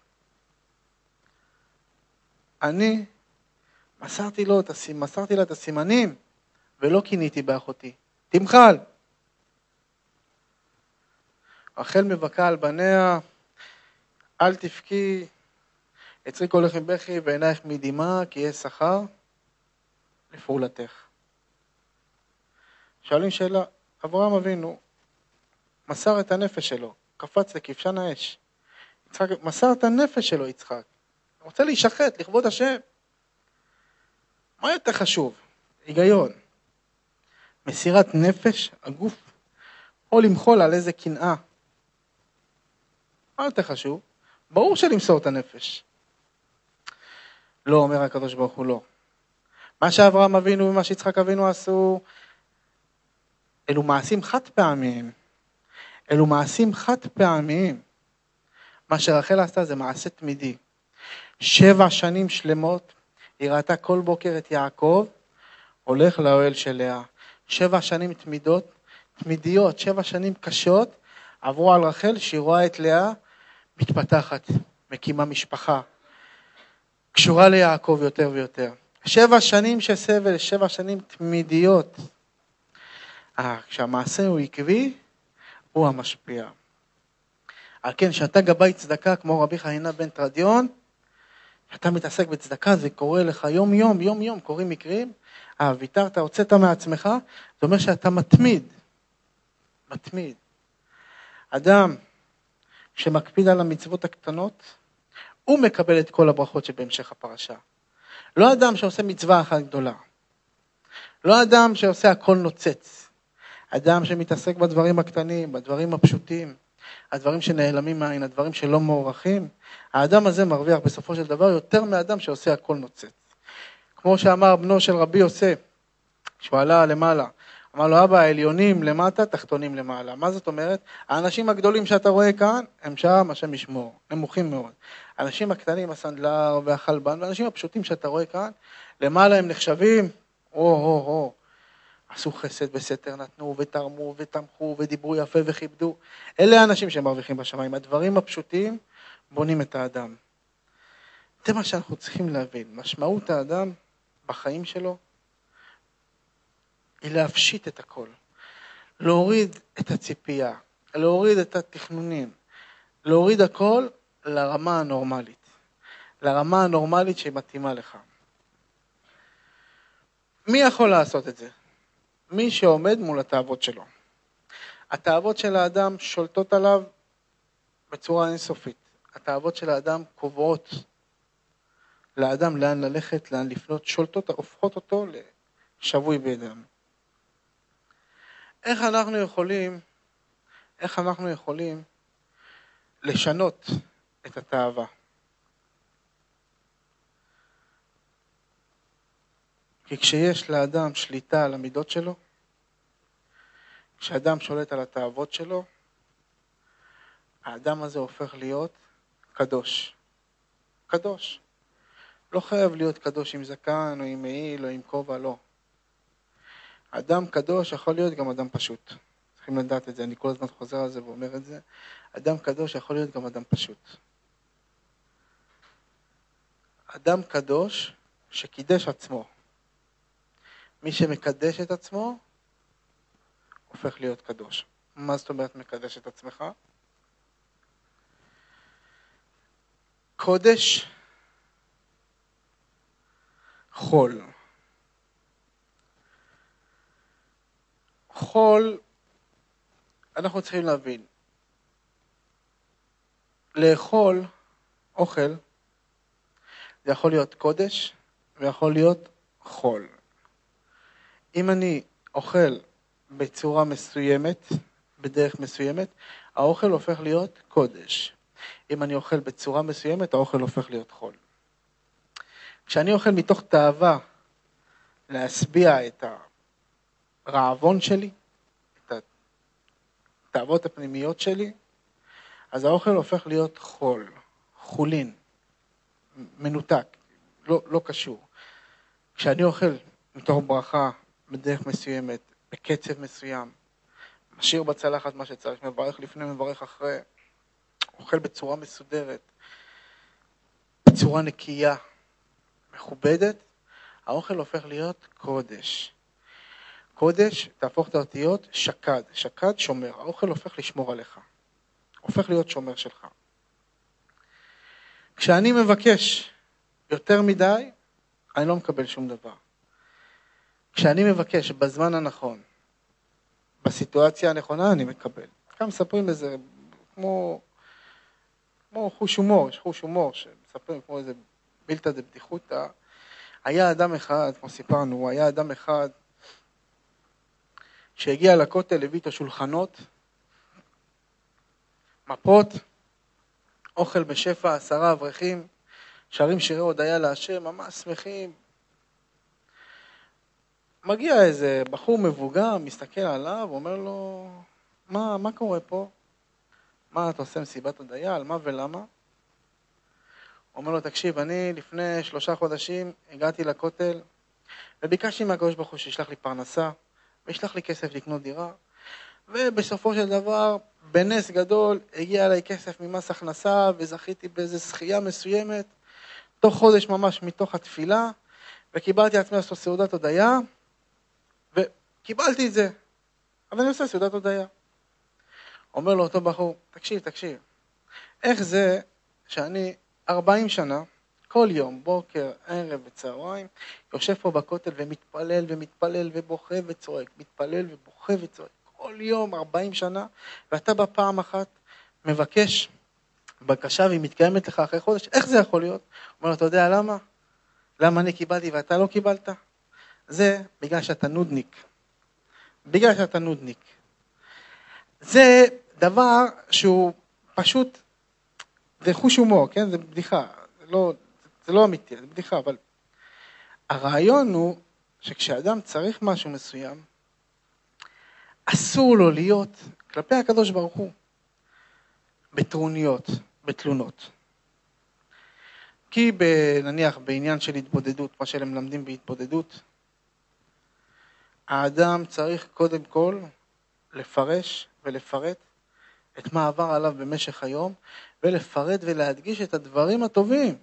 S1: אני מסרתי לה את הסימנים, ולא קיניתי באחותי. תמחל. רחל מבכה על בניה, אל תבכי, יצרי קולך מבכי ועינייך מדמעה, כי יש שכר לפעולתך. שואלים שאלה, אברהם אבינו מסר את הנפש שלו, קפץ לכבשן האש. מסר את הנפש שלו יצחק. הוא רוצה להישחט לכבוד השם. מה יותר חשוב? היגיון. מסירת נפש, הגוף, או למחול על איזה קנאה. מה יותר חשוב? ברור שלמסור את הנפש. לא, אומר הקדוש ברוך הוא לא. מה שאברהם אבינו ומה שיצחק אבינו עשו, אלו מעשים חד פעמיים. אלו מעשים חד פעמיים. מה שרחל עשתה זה מעשה תמידי. 7 שנים שלמות, היא ראתה כל בוקר את יעקב, הולך לאוהל של לאה. 7 שנים תמידיות, 7 שנים קשות, עברו על רחל שהיא רואה את לאה, מתפתחת, מקימה משפחה, קשורה ליעקב יותר ויותר. 7 שנים של סבל, 7 שנים תמידיות. כשהמעשה הוא עקבי, הוא המשפיע. על כן, שאתה גבאי צדקה, כמו רבי חנינא בן תרדיון, שאתה מתעסק בצדקה, זה קורה לך יום יום, קוראים מקרים, ויתרת, הוצאת מעצמך, זה אומר שאתה מתמיד. אדם שמקפיד על המצוות הקטנות, הוא מקבל את כל הברכות שבהמשך הפרשה. לא אדם שעושה מצווה אחת גדולה. לא אדם שעושה הכל נוצץ. אדם שמתעסק בדברים הקטנים, בדברים הפשוטים, הדברים שנעלמים מהעין, הדברים שלא מוערכים, האדם הזה מרוויח בסופו של דבר יותר מאדם שעושה הכל נוצץ. כמו שאמר בנו של רבי יוסף, כשהוא עלה למעלה, אמר לו, אבא, העליונים למטה, תחתונים למעלה. מה זאת אומרת? האנשים הגדולים שאתה רואה כאן, הם שם, השם ישמור, נמוכים מאוד. האנשים הקטנים, הסנדלר והחלבן, והאנשים הפשוטים שאתה רואה כאן, למעלה הם נחשבים, עשו חסד בסתר, נתנו ותרמו ותמכו ודיברו יפה וכיבדו. אלה האנשים שמרוויחים בשמיים. הדברים הפשוטים בונים את האדם. זה מה שאנחנו צריכים להבין. משמעות האדם בחיים שלו היא להפשיט את הכל. להוריד את הציפייה, להוריד את התכנונים, להוריד הכל לרמה הנורמלית. לרמה הנורמלית שמתאימה לך. מי יכול לעשות את זה? מי שעומד מול התאוות שלו. התאוות של האדם שולטות עליו בצורה אינסופית. התאוות של האדם קובעות לאדם לאן ללכת, לאן לפנות, שולטות, הופכות אותו לשבוי בידם. איך אנחנו יכולים לשנות את התאווה? כי כשיש לאדם שליטה על המידות שלו, כשאדם שולט על התאוות שלו, האדם הזה הופך להיות קדוש. קדוש. לא חייב להיות קדוש עם זקן או עם מעיל או עם כובע, לא. אדם קדוש יכול להיות גם אדם פשוט. צריכים לדעת את זה, אני כל הזמן חוזר על זה ואומר את זה. אדם קדוש יכול להיות גם אדם פשוט. אדם קדוש שקידש עצמו. מי שמקדש את עצמו, הופך להיות קדוש. מה זאת אומרת מקדש את עצמך? קודש, חול. חול, אנחנו צריכים להבין. לאכול אוכל, זה יכול להיות קודש ויכול להיות חול. אם אני אוכל בצורה מסוימת, בדרך מסוימת, האוכל הופך להיות קודש. אם אני אוכל בצורה מסוימת, האוכל הופך להיות חול. כשאני אוכל מתוך תאווה להשביע את הרעבון שלי, את התאוות הפנימיות שלי, אז האוכל הופך להיות חול, חולין, מנותק, לא קשור. כשאני אוכל מתוך ברכה, בדרך מסוימת, בקצב מסוים, משאיר בצלחת מה שצריך, מברך לפני, מברך אחרי, אוכל בצורה מסודרת, בצורה נקייה, מכובדת, האוכל הופך להיות קודש. קודש, תהפוך את האותיות, שקד. שקד שומר, האוכל הופך לשמור עליך. הופך להיות שומר שלך. כשאני מבקש יותר מדי, אני לא מקבל שום דבר. כשאני מבקש בזמן הנכון, בסיטואציה הנכונה, אני מקבל. כאן מספרים בזה כמו חוש הומור, יש חוש הומור שמספרים כמו איזה בילתא דבדיחותא. היה אדם אחד, כמו סיפרנו, היה אדם אחד שהגיע לכותל, הביא את השולחנות, מפות, אוכל בשפע, 10 אברכים, שרים שירי הודיה להשם, ממש שמחים. מגיע איזה בחור מבוגר, מסתכל עליו, אומר לו, מה קורה פה? מה אתה עושה מסיבת הודיה? על מה ולמה? אומר לו, תקשיב, אני לפני 3 חודשים הגעתי לכותל, וביקשתי מהקדוש ברוך הוא שישלח לי פרנסה, וישלח לי כסף לקנות דירה, ובסופו של דבר, בנס גדול, הגיע אליי כסף ממס הכנסה, וזכיתי באיזו זכייה מסוימת, תוך חודש ממש מתוך התפילה, וקיבלתי עצמי לעשות סעודת הודיה, וקיבלתי את זה, אבל אני עושה סעודת הודיה. אומר לו אותו בחור, תקשיב, איך זה שאני 40 שנה, כל יום, בוקר, ערב וצהריים, יושב פה בכותל ומתפלל ובוכה וצועק, מתפלל ובוכה וצועק, כל יום 40 שנה, ואתה בפעם אחת מבקש בקשה והיא מתקיימת לך אחרי חודש, איך זה יכול להיות? אומר לו, אתה יודע למה? למה אני קיבלתי ואתה לא קיבלת? זה בגלל שאתה נודניק. זה דבר שהוא פשוט, זה חוש הומור, כן? זה בדיחה. זה לא אמיתי, זה בדיחה, אבל הרעיון הוא שכשאדם צריך משהו מסוים, אסור לו להיות כלפי הקדוש ברוך הוא בטרוניות, בתלונות. כי נניח בעניין של התבודדות, מה שהם מלמדים בהתבודדות, האדם צריך קודם כל לפרש ולפרט את מה עבר עליו במשך היום, ולפרט ולהדגיש את הדברים הטובים.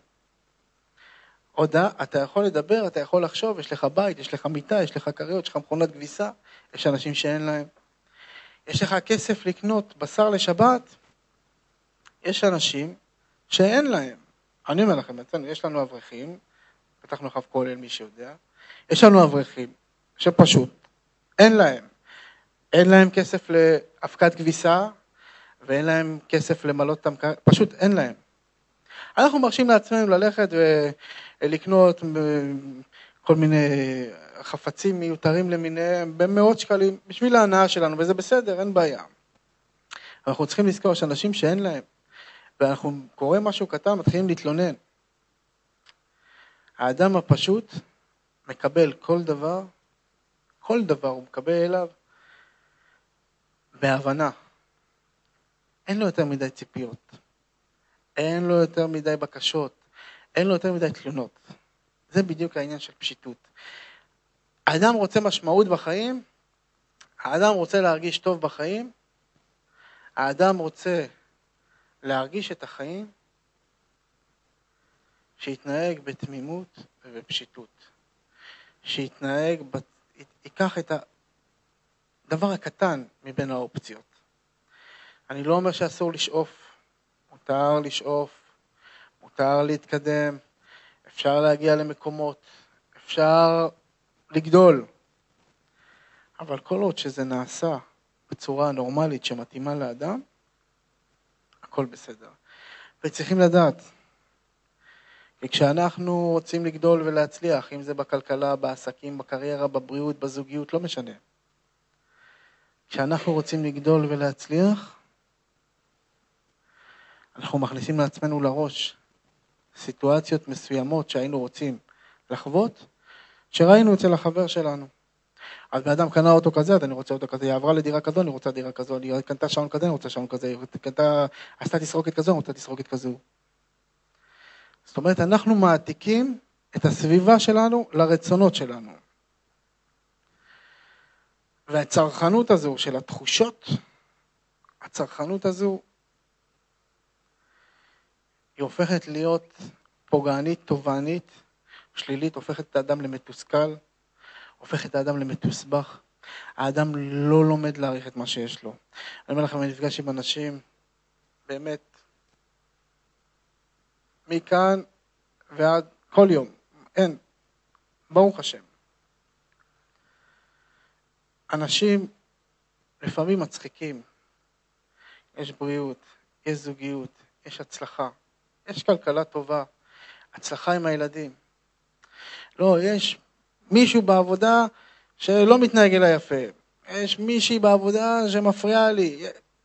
S1: אתה יכול לדבר, אתה יכול לחשוב, יש לך בית, יש לך מיטה, יש לך קריות, יש לך מכונת כביסה, יש אנשים שאין להם. יש לך כסף לקנות בשר לשבת, יש אנשים שאין להם. אני אומר לכם, יש לנו אברכים, פתחנו חב כולל מי שיודע, יש לנו אברכים שפשוט אין להם כסף להפקת כביסה, ואין להם כסף למלות אותם, פשוט אין להם. אנחנו מרשים לעצמנו ללכת ולקנות כל מיני חפצים מיותרים למיניהם, במאות שקלים, בשביל ההנאה שלנו, וזה בסדר, אין בעיה. אנחנו צריכים לזכור שאנשים שאין להם, ואנחנו קוראים משהו קטן, מתחילים להתלונן. האדם הפשוט מקבל כל דבר הוא מקבל אליו בהבנה. אין לו יותר מדי ציפיות, אין לו יותר מדי בקשות, אין לו יותר מדי תלונות. זה בדיוק העניין של פשיטות. האדם רוצה משמעות בחיים, האדם רוצה להרגיש טוב בחיים, האדם רוצה להרגיש את החיים, שיתנהג בתמימות ובפשיטות. ייקח את הדבר הקטן מבין האופציות. אני לא אומר שאסור לשאוף, מותר לשאוף, מותר להתקדם, אפשר להגיע למקומות, אפשר לגדול. אבל כל עוד שזה נעשה בצורה נורמלית שמתאימה לאדם, הכל בסדר. וצריכים לדעת, כי כשאנחנו רוצים לגדול ולהצליח, אם זה בכלכלה, בעסקים, בקריירה, בבריאות, בזוגיות, לא משנה. כשאנחנו רוצים לגדול ולהצליח, אנחנו מכניסים לעצמנו לראש סיטואציות מסוימות שהיינו רוצים לחוות, שראינו אצל החבר שלנו. אז באדם קנה אוטו כזה, אז אני רוצה אוטו כזה, היא עברה לדירה כזו, אני רוצה דירה כזו, היא קנתה שעון כזה, אני רוצה שעון כזה, היא עשתה תסרוקת כזו, אני רוצה תסרוקת כזו. זאת אומרת, אנחנו מעתיקים את הסביבה שלנו לרצונות שלנו. והצרכנות הזו של התחושות, הצרכנות הזו, היא הופכת להיות פוגענית, תובענית, שלילית, הופכת את האדם למתוסכל, הופכת את האדם למתוסבך. האדם לא לומד להעריך את מה שיש לו. אני אומר לכם, אני נפגש עם אנשים, באמת, מכאן ועד כל יום. אין. ברוך השם. אנשים לפעמים מצחיקים. יש בריאות, יש זוגיות, יש הצלחה, יש כלכלה טובה, הצלחה עם הילדים. לא, יש מישהו בעבודה שלא מתנהג אליי יפה. יש מישהי בעבודה שמפריעה לי.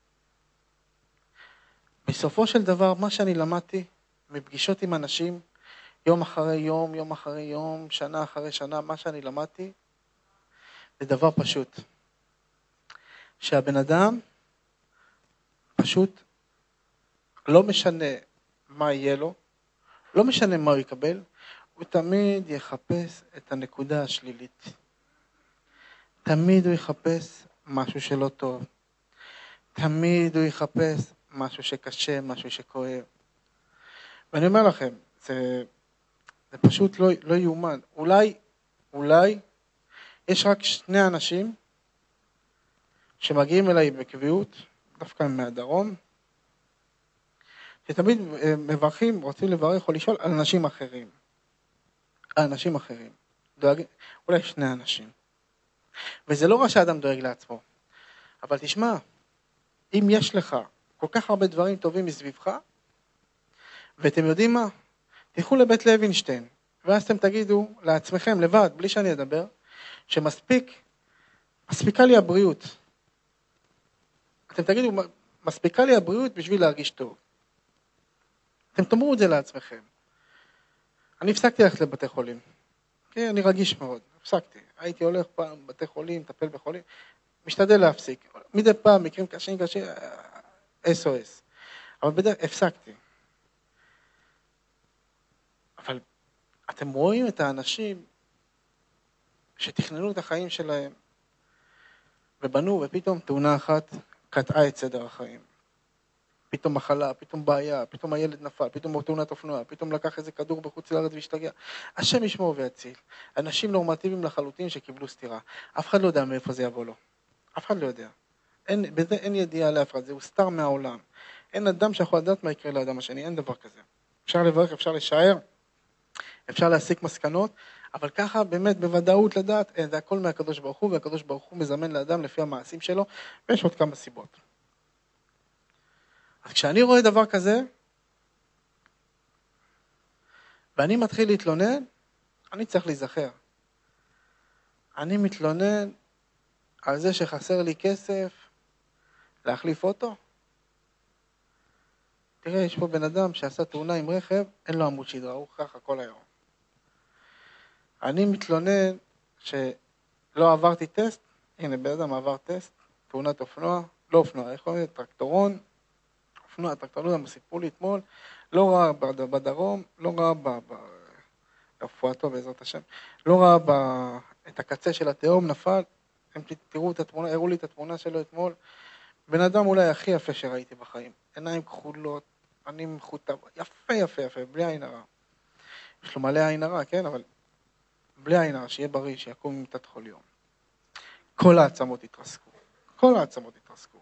S1: בסופו של דבר, מה שאני למדתי מפגישות עם אנשים, יום אחרי יום, יום אחרי יום, שנה אחרי שנה, מה שאני למדתי, זה דבר פשוט. שהבן אדם פשוט לא משנה מה יהיה לו, לא משנה מה הוא יקבל, הוא תמיד יחפש את הנקודה השלילית. תמיד הוא יחפש משהו שלא טוב. תמיד הוא יחפש משהו שקשה, משהו שכואב. ואני אומר לכם, זה פשוט לא יאומן. אולי יש רק 2 אנשים שמגיעים אליי בקביעות, דווקא מהדרום, שתמיד מברכים, רוצים לברך או לשאול על אנשים אחרים. על אנשים אחרים. אולי 2 אנשים. וזה לא רק שהאדם דואג לעצמו. אבל תשמע, אם יש לך כל כך הרבה דברים טובים מסביבך, ואתם יודעים מה? תלכו לבית לוינשטיין, ואז אתם תגידו לעצמכם לבד, בלי שאני אדבר, מספיקה לי הבריאות. אתם תגידו, מספיקה לי הבריאות בשביל להרגיש טוב. אתם תאמרו את זה לעצמכם. אני הפסקתי ללכת לבתי חולים. כן, אני רגיש מאוד. הפסקתי. הייתי הולך פעם בבתי חולים, טפל בחולים. משתדל להפסיק. מדי פעם, מקרים קשים, SOS. אבל בדרך הפסקתי. אבל אתם רואים את האנשים שתכננו את החיים שלהם, ובנו, ופתאום תאונה אחת קטעה את סדר החיים. פתאום מחלה, פתאום בעיה, פתאום הילד נפל, פתאום תאונת אופנוע, פתאום לקח איזה כדור בחוץ לארץ והשתגע. השם ישמור ויציל. אנשים נורמטיביים לחלוטין שקיבלו סתירה. אף אחד לא יודע מאיפה זה יבוא לו. אף אחד לא יודע. בזה אין ידיעה לאף אחד, זה הוסתר מהעולם. אין אדם שיכול לדעת מה יקרה לאדם השני, אין דבר כזה. אפשר לברך, אפשר לשער, אפשר להסיק מסקנות, אבל ככה באמת בוודאות לדעת, זה הכל מהקדוש ברוך הוא, והקדוש ברוך הוא מזמן לאדם לפי המעשים שלו, ויש עוד כמה סיבות. אז כשאני רואה דבר כזה, ואני מתחיל להתלונן, אני צריך להיזכר. אני מתלונן על זה שחסר לי כסף להחליף אוטו. תראה, יש פה בן אדם שעשה תאונה עם רכב, אין לו עמוד שדרה, הוא ככה כל היום. אני מתלונן שלא עברתי טסט, הנה בן אדם עבר טסט, תאונת אופנוע, לא אופנוע, איך קוראים? טרקטורון, אופנוע, טרקטורון, סיפרו לי אתמול, לא ראה בדרום, לא ראה ברפואתו בעזרת השם, לא ראה את הקצה של התהום, נפל, הם תראו את התמונה, הראו לי את התמונה שלו אתמול, בן אדם אולי הכי יפה שראיתי בחיים, עיניים כחולות, עיניים מחוטב, יפה יפה יפה, בלי עין הרע. יש לו מלא עין הרע, כן, אבל בלי עין הרע, שיהיה בריא, שיקום מיטת כל יום. כל העצמות התרסקו, כל העצמות התרסקו.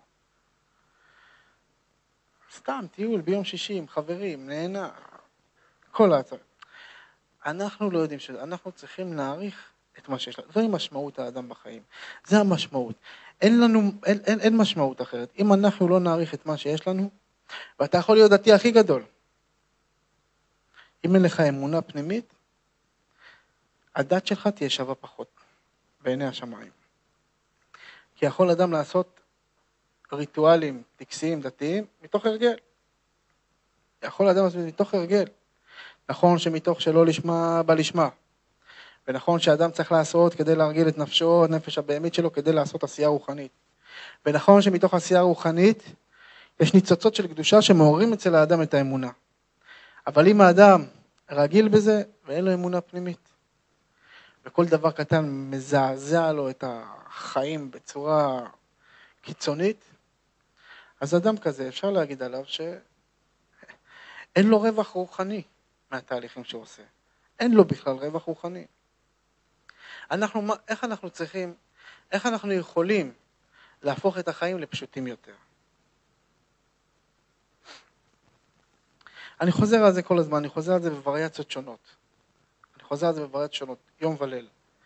S1: סתם טיול ביום שישי עם חברים, נהנה, כל העצמות. אנחנו לא יודעים שאנחנו צריכים להעריך את מה שיש לנו. זוהי משמעות האדם בחיים. זה המשמעות. אין משמעות אחרת. אם אנחנו לא נעריך את מה שיש לנו, ואתה יכול להיות דתי הכי גדול. אם אין לך אמונה פנימית, הדת שלך תהיה שווה פחות בעיני השמיים. כי יכול אדם לעשות ריטואלים, טקסיים, דתיים, מתוך הרגל. יכול אדם לעשות מתוך הרגל. נכון שמתוך שלא לשמה בא לשמה. ונכון שאדם צריך לעשות כדי להרגיל את נפשו, נפש הבהמית שלו, כדי לעשות עשייה רוחנית. ונכון שמתוך עשייה רוחנית, יש ניצוצות של קדושה שמעוררים אצל האדם את האמונה. אבל אם האדם רגיל בזה, ואין לו אמונה פנימית, וכל דבר קטן מזעזע לו את החיים בצורה קיצונית, אז אדם כזה אפשר להגיד עליו שאין לו רווח רוחני מהתהליכים שהוא עושה. אין לו בכלל רווח רוחני. איך אנחנו יכולים להפוך את החיים לפשוטים יותר? אני חוזר על זה כל הזמן, אני חוזר על זה בווריאציות שונות, יום וליל.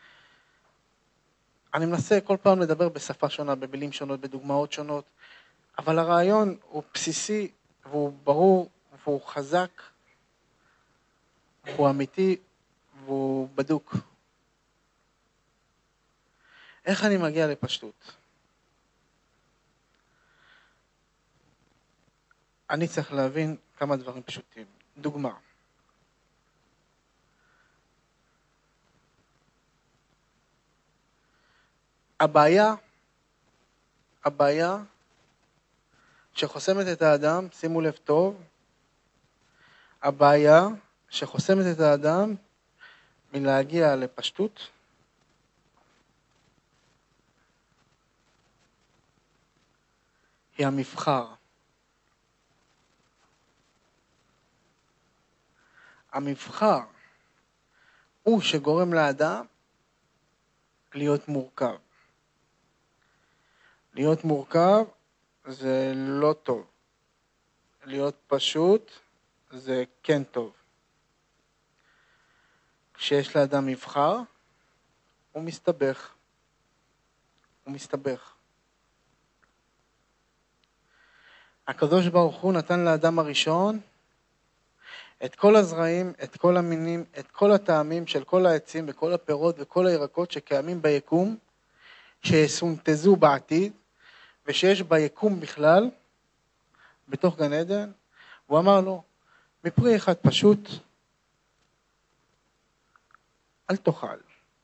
S1: אני מנסה כל פעם לדבר בשפה שונה, במילים שונות, בדוגמאות שונות, אבל הרעיון הוא בסיסי, והוא ברור, והוא חזק, והוא אמיתי, והוא בדוק. איך אני מגיע לפשטות? אני צריך להבין כמה דברים פשוטים. דוגמה. הבעיה שחוסמת את האדם, שימו לב טוב, הבעיה שחוסמת את האדם מלהגיע לפשטות, היא המבחר. המבחר הוא שגורם לאדם להיות מורכב. להיות מורכב זה לא טוב. להיות פשוט זה כן טוב. כשיש לאדם מבחר, הוא מסתבך. הקדוש ברוך הוא נתן לאדם הראשון את כל הזרעים, את כל המינים, את כל הטעמים של כל העצים וכל הפירות וכל הירקות שקיימים ביקום, שיסונתזו בעתיד, ושיש ביקום בכלל, בתוך גן עדן. הוא אמר לו, מפרי אחד פשוט, אל תאכל.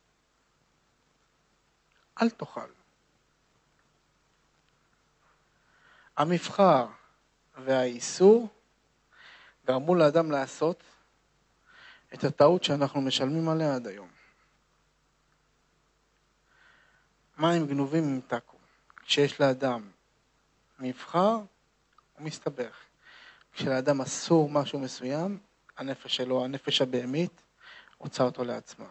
S1: אל תאכל. המבחר והאיסור גרמו לאדם לעשות את הטעות שאנחנו משלמים עליה עד היום. מים גנובים ימתקו. כשיש לאדם מבחר, הוא מסתבך. כשלאדם אסור משהו מסוים, הנפש שלו, הנפש הבהמית, הוצא אותו לעצמה.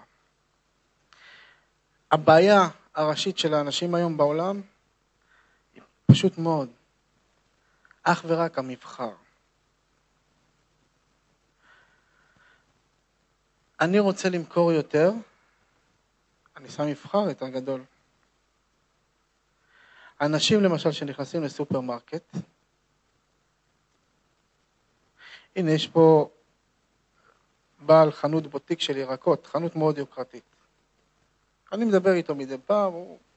S1: הבעיה הראשית של האנשים היום בעולם היא פשוט מאוד. אך ורק המבחר. אני רוצה למכור יותר, אני שם מבחר יותר גדול. אנשים למשל שנכנסים לסופרמרקט, הנה יש פה בעל חנות בוטיק של ירקות, חנות מאוד יוקרתית. אני מדבר איתו מדי פעם.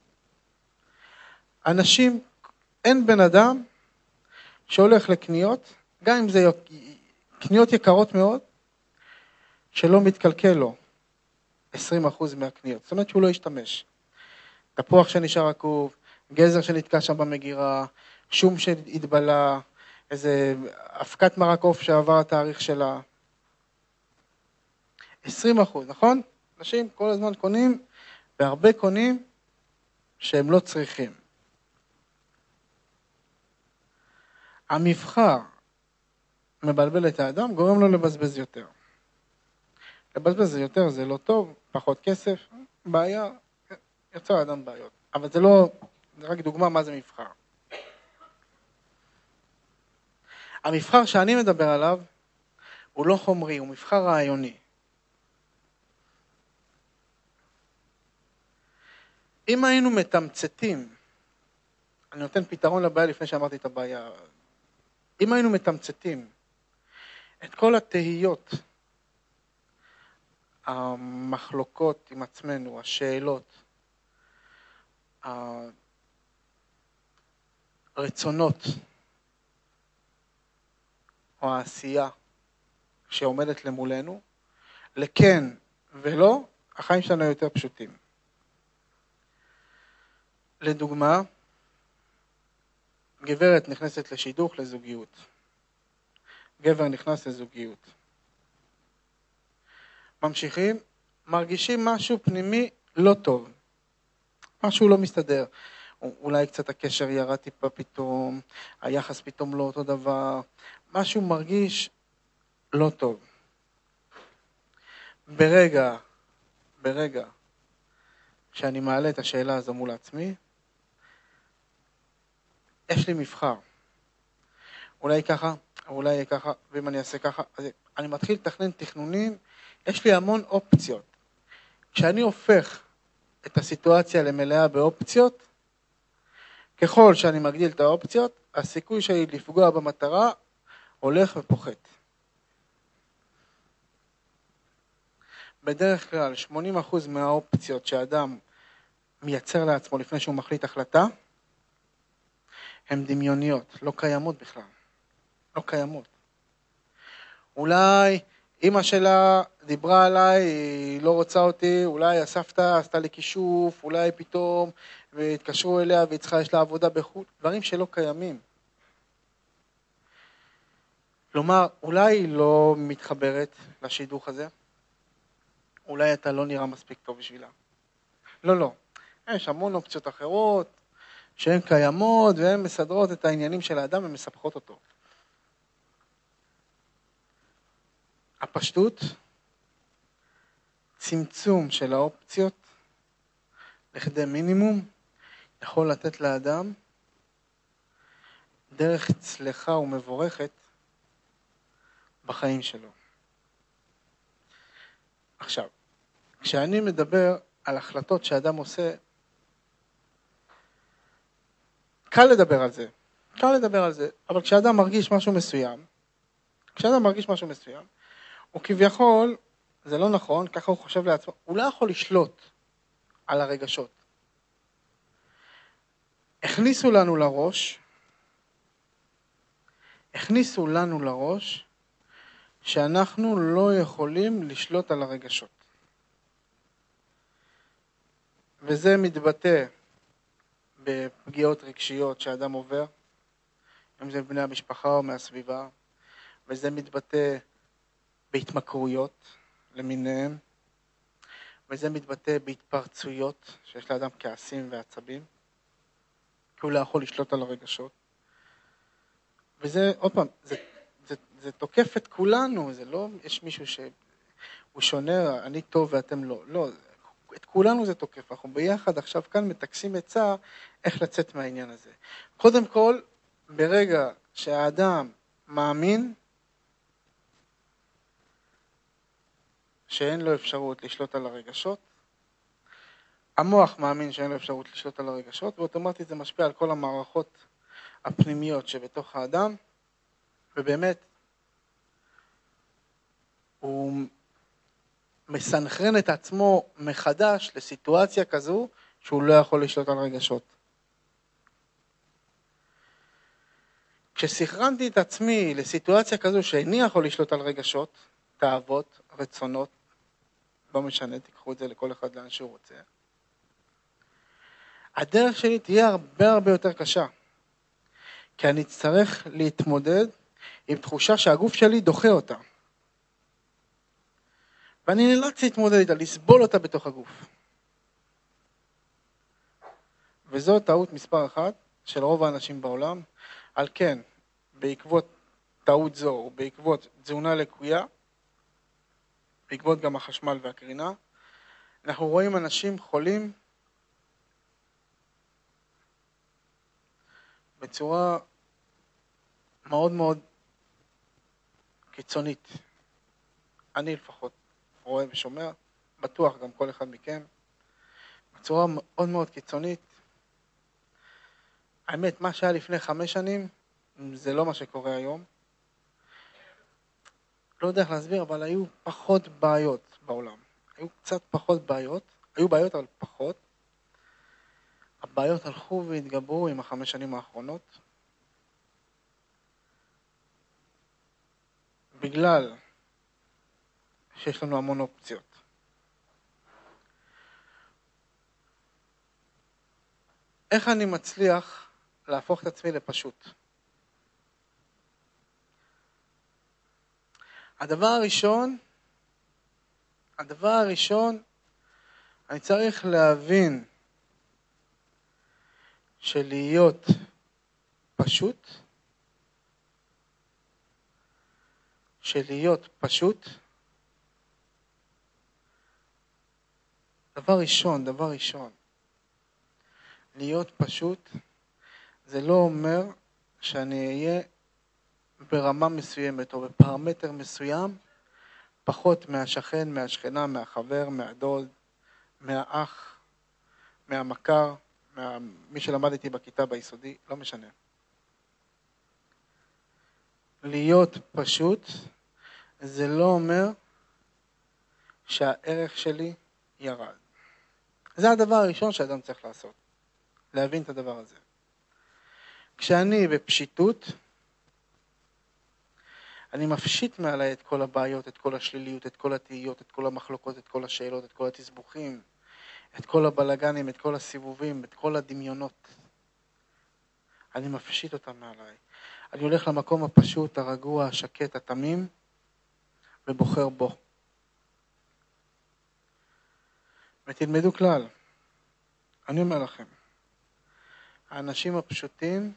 S1: אנשים, אין בן אדם שהולך לקניות, גם אם זה קניות יקרות מאוד, שלא מתקלקל לו 20% מהקניות. זאת אומרת שהוא לא ישתמש. תפוח שנשאר עקוב, גזר שנתקע שם במגירה, שום שהתבלה, איזה הפקת מרק עוף שעבר התאריך שלה. 20%, נכון? אנשים כל הזמן קונים, והרבה קונים שהם לא צריכים. המבחר מבלבל את האדם, גורם לו לבזבז יותר. לבזבז יותר זה לא טוב, פחות כסף, בעיה, יוצר האדם בעיות. אבל זה לא, זה רק דוגמה מה זה מבחר. המבחר שאני מדבר עליו הוא לא חומרי, הוא מבחר רעיוני. אם היינו מתמצתים, אני נותן פתרון לבעיה לפני שאמרתי את הבעיה, אם היינו מתמצתים את כל התהיות, המחלוקות עם עצמנו, השאלות, הרצונות, או העשייה שעומדת למולנו, לכן ולא, החיים שלנו יותר פשוטים. לדוגמה, גברת נכנסת לשידוך לזוגיות. גבר נכנס לזוגיות. ממשיכים, מרגישים משהו פנימי לא טוב. משהו לא מסתדר. אולי קצת הקשר ירד טיפה פתאום, היחס פתאום לא אותו דבר. משהו מרגיש לא טוב. ברגע שאני מעלה את השאלה הזו מול עצמי, יש לי מבחר. אולי ככה, אולי יהיה ככה, ואם אני אעשה ככה, אז אני מתחיל לתכנן תכנונים, יש לי המון אופציות. כשאני הופך את הסיטואציה למלאה באופציות, ככל שאני מגדיל את האופציות, הסיכוי שלי לפגוע במטרה הולך ופוחת. בדרך כלל 80% מהאופציות שאדם מייצר לעצמו לפני שהוא מחליט החלטה, הן דמיוניות, לא קיימות בכלל. לא קיימות. אולי אמא שלה דיברה עליי, היא לא רוצה אותי, אולי הסבתא עשתה לי כישוף, אולי פתאום, והתקשרו אליה והיא צריכה, יש לה עבודה בחו"ל, דברים שלא קיימים. כלומר, אולי היא לא מתחברת לשידוך הזה, אולי אתה לא נראה מספיק טוב בשבילה. לא, לא. יש המון אופציות אחרות שהן קיימות והן מסדרות את העניינים של האדם ומספחות אותו. הפשטות, צמצום של האופציות לכדי מינימום, יכול לתת לאדם דרך צלחה ומבורכת בחיים שלו. עכשיו, כשאני מדבר על החלטות שאדם עושה, קל לדבר על זה, אבל כשאדם מרגיש משהו מסוים, הוא כביכול, זה לא נכון, ככה הוא חושב לעצמו, הוא לא יכול לשלוט על הרגשות. הכניסו לנו לראש שאנחנו לא יכולים לשלוט על הרגשות. וזה מתבטא בפגיעות רגשיות שאדם עובר, אם זה בני המשפחה או מהסביבה, וזה מתבטא בהתמכרויות למיניהם, וזה מתבטא בהתפרצויות שיש לאדם כעסים ועצבים, כי הוא לא יכול לשלוט על הרגשות. וזה, עוד פעם, זה תוקף את כולנו, זה לא, יש מישהו שהוא שונה, אני טוב ואתם לא. לא, את כולנו זה תוקף. אנחנו ביחד עכשיו כאן מתקסים עצה איך לצאת מהעניין הזה. קודם כל, ברגע שהאדם מאמין שאין לו אפשרות לשלוט על הרגשות, המוח מאמין שאין לו אפשרות לשלוט על הרגשות, ואוטומטית זה משפיע על כל המערכות הפנימיות שבתוך האדם, ובאמת הוא מסנכרן את עצמו מחדש לסיטואציה כזו שהוא לא יכול לשלוט על רגשות. כשסנכרנתי את עצמי לסיטואציה כזו שאיני יכול לשלוט על רגשות, תאוות, רצונות, לא משנה, תיקחו את זה לכל אחד לאן שהוא רוצה, הדרך שלי תהיה הרבה יותר קשה. כי אני צריך להתמודד עם תחושה שהגוף שלי דוחה אותה. ואני נאלץ להתמודד איתה, לסבול אותה בתוך הגוף. וזו טעות מספר 1 של רוב האנשים בעולם. על כן, בעקבות טעות זו, ובעקבות תזונה לקויה, בעקבות גם החשמל והקרינה, אנחנו רואים אנשים חולים בצורה מאוד קיצונית. אני לפחות רואה ושומע, בטוח גם כל אחד מכם, בצורה מאוד קיצונית. האמת, מה שהיה לפני 5 שנים, זה לא מה שקורה היום. לא יודע איך להסביר, אבל היו פחות בעיות בעולם. היו קצת פחות בעיות, היו בעיות אבל פחות. הבעיות הלכו והתגברו עם 5 שנים האחרונות. בגלל שיש לנו המון אופציות. איך אני מצליח להפוך את עצמי לפשוט? הדבר הראשון, אני צריך להבין שלהיות פשוט, דבר ראשון, להיות פשוט, זה לא אומר שאני אהיה ברמה מסוימת או בפרמטר מסוים, פחות מהשכן, מהשכנה, מהחבר, מהדוד, מהאח, מהמכר, מי שלמד איתי בכיתה ביסודי, לא משנה. להיות פשוט, זה לא אומר שהערך שלי ירד. זה הדבר הראשון שאדם צריך לעשות, להבין את הדבר הזה. כשאני בפשיטות, אני מפשיט מעליי את כל הבעיות, את כל השליליות, את כל התהיות, את כל המחלוקות, את כל השאלות, את כל התסבוכים, את כל הבלגנים, את כל הסיבובים, את כל הדמיונות. אני מפשיט אותם מעליי. אני הולך למקום הפשוט, הרגוע, השקט, התמים, ובוחר בו. ותלמדו כלל, אני אומר לכם, האנשים הפשוטים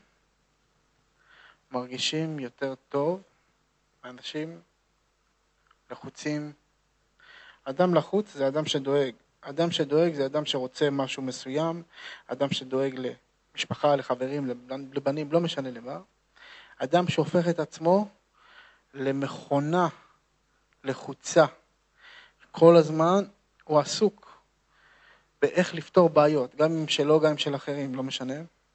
S1: מרגישים יותר טוב, האנשים לחוצים. אדם לחוץ זה אדם שדואג. אדם שדואג זה אדם שרוצה משהו מסוים, אדם שדואג למשפחה, לחברים, לבנים, לא משנה למה. אדם שהופך את עצמו למכונה, לחוצה. כל הזמן הוא עסוק באיך לפתור בעיות, גם אם שלו, גם אם של אחרים, לא משנה.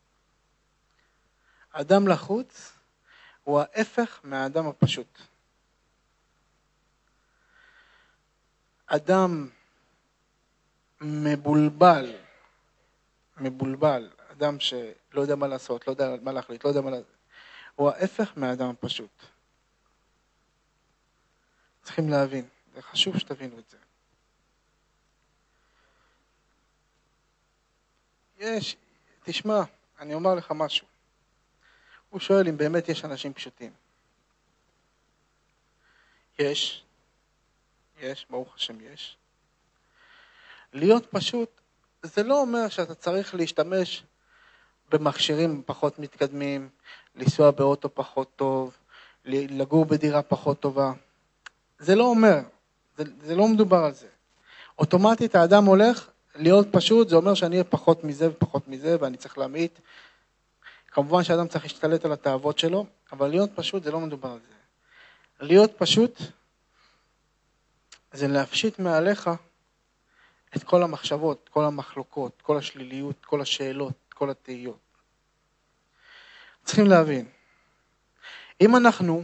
S1: אדם לחוץ הוא ההפך מהאדם הפשוט. אדם מבולבל, אדם שלא יודע מה לעשות, לא יודע מה להחליט, לא יודע מה לעשות, הוא ההפך מהאדם הפשוט. צריכים להבין, זה חשוב שתבינו את זה. תשמע, אני אומר לך משהו. הוא שואל אם באמת יש אנשים פשוטים. יש, ברוך השם יש. להיות פשוט, זה לא אומר שאתה צריך להשתמש במכשירים פחות מתקדמים, לנסוע באוטו פחות טוב, לגור בדירה פחות טובה. זה לא אומר, זה לא מדובר על זה. אוטומטית האדם הולך להיות פשוט, זה אומר שאני אהיה פחות מזה ופחות מזה, ואני צריך להמעיט. כמובן שאדם צריך להשתלט על התאוות שלו, אבל להיות פשוט זה לא מדובר על זה. להיות פשוט זה להפשיט מעליך את כל המחשבות, כל המחלוקות, כל השליליות, כל השאלות, כל התהיות. צריכים להבין. אם אנחנו,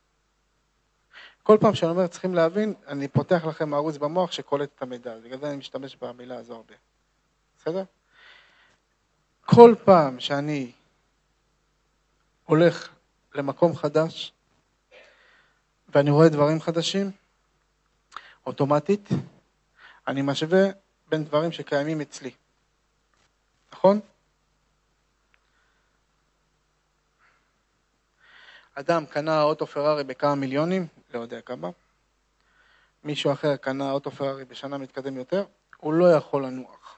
S1: כל פעם שאני אומר צריכים להבין, אני פותח לכם ערוץ במוח שקולט את המידע. בגלל זה אני משתמש במילה הזו הרבה. בסדר? כל פעם שאני הולך למקום חדש, ואני רואה דברים חדשים, אוטומטית, אני משווה בין דברים שקיימים אצלי. נכון? אדם קנה אוטו פרארי בכמה מיליונים, לא יודע כמה. מישהו אחר קנה אוטו פרארי בשנה מתקדם יותר, הוא לא יכול לנוח.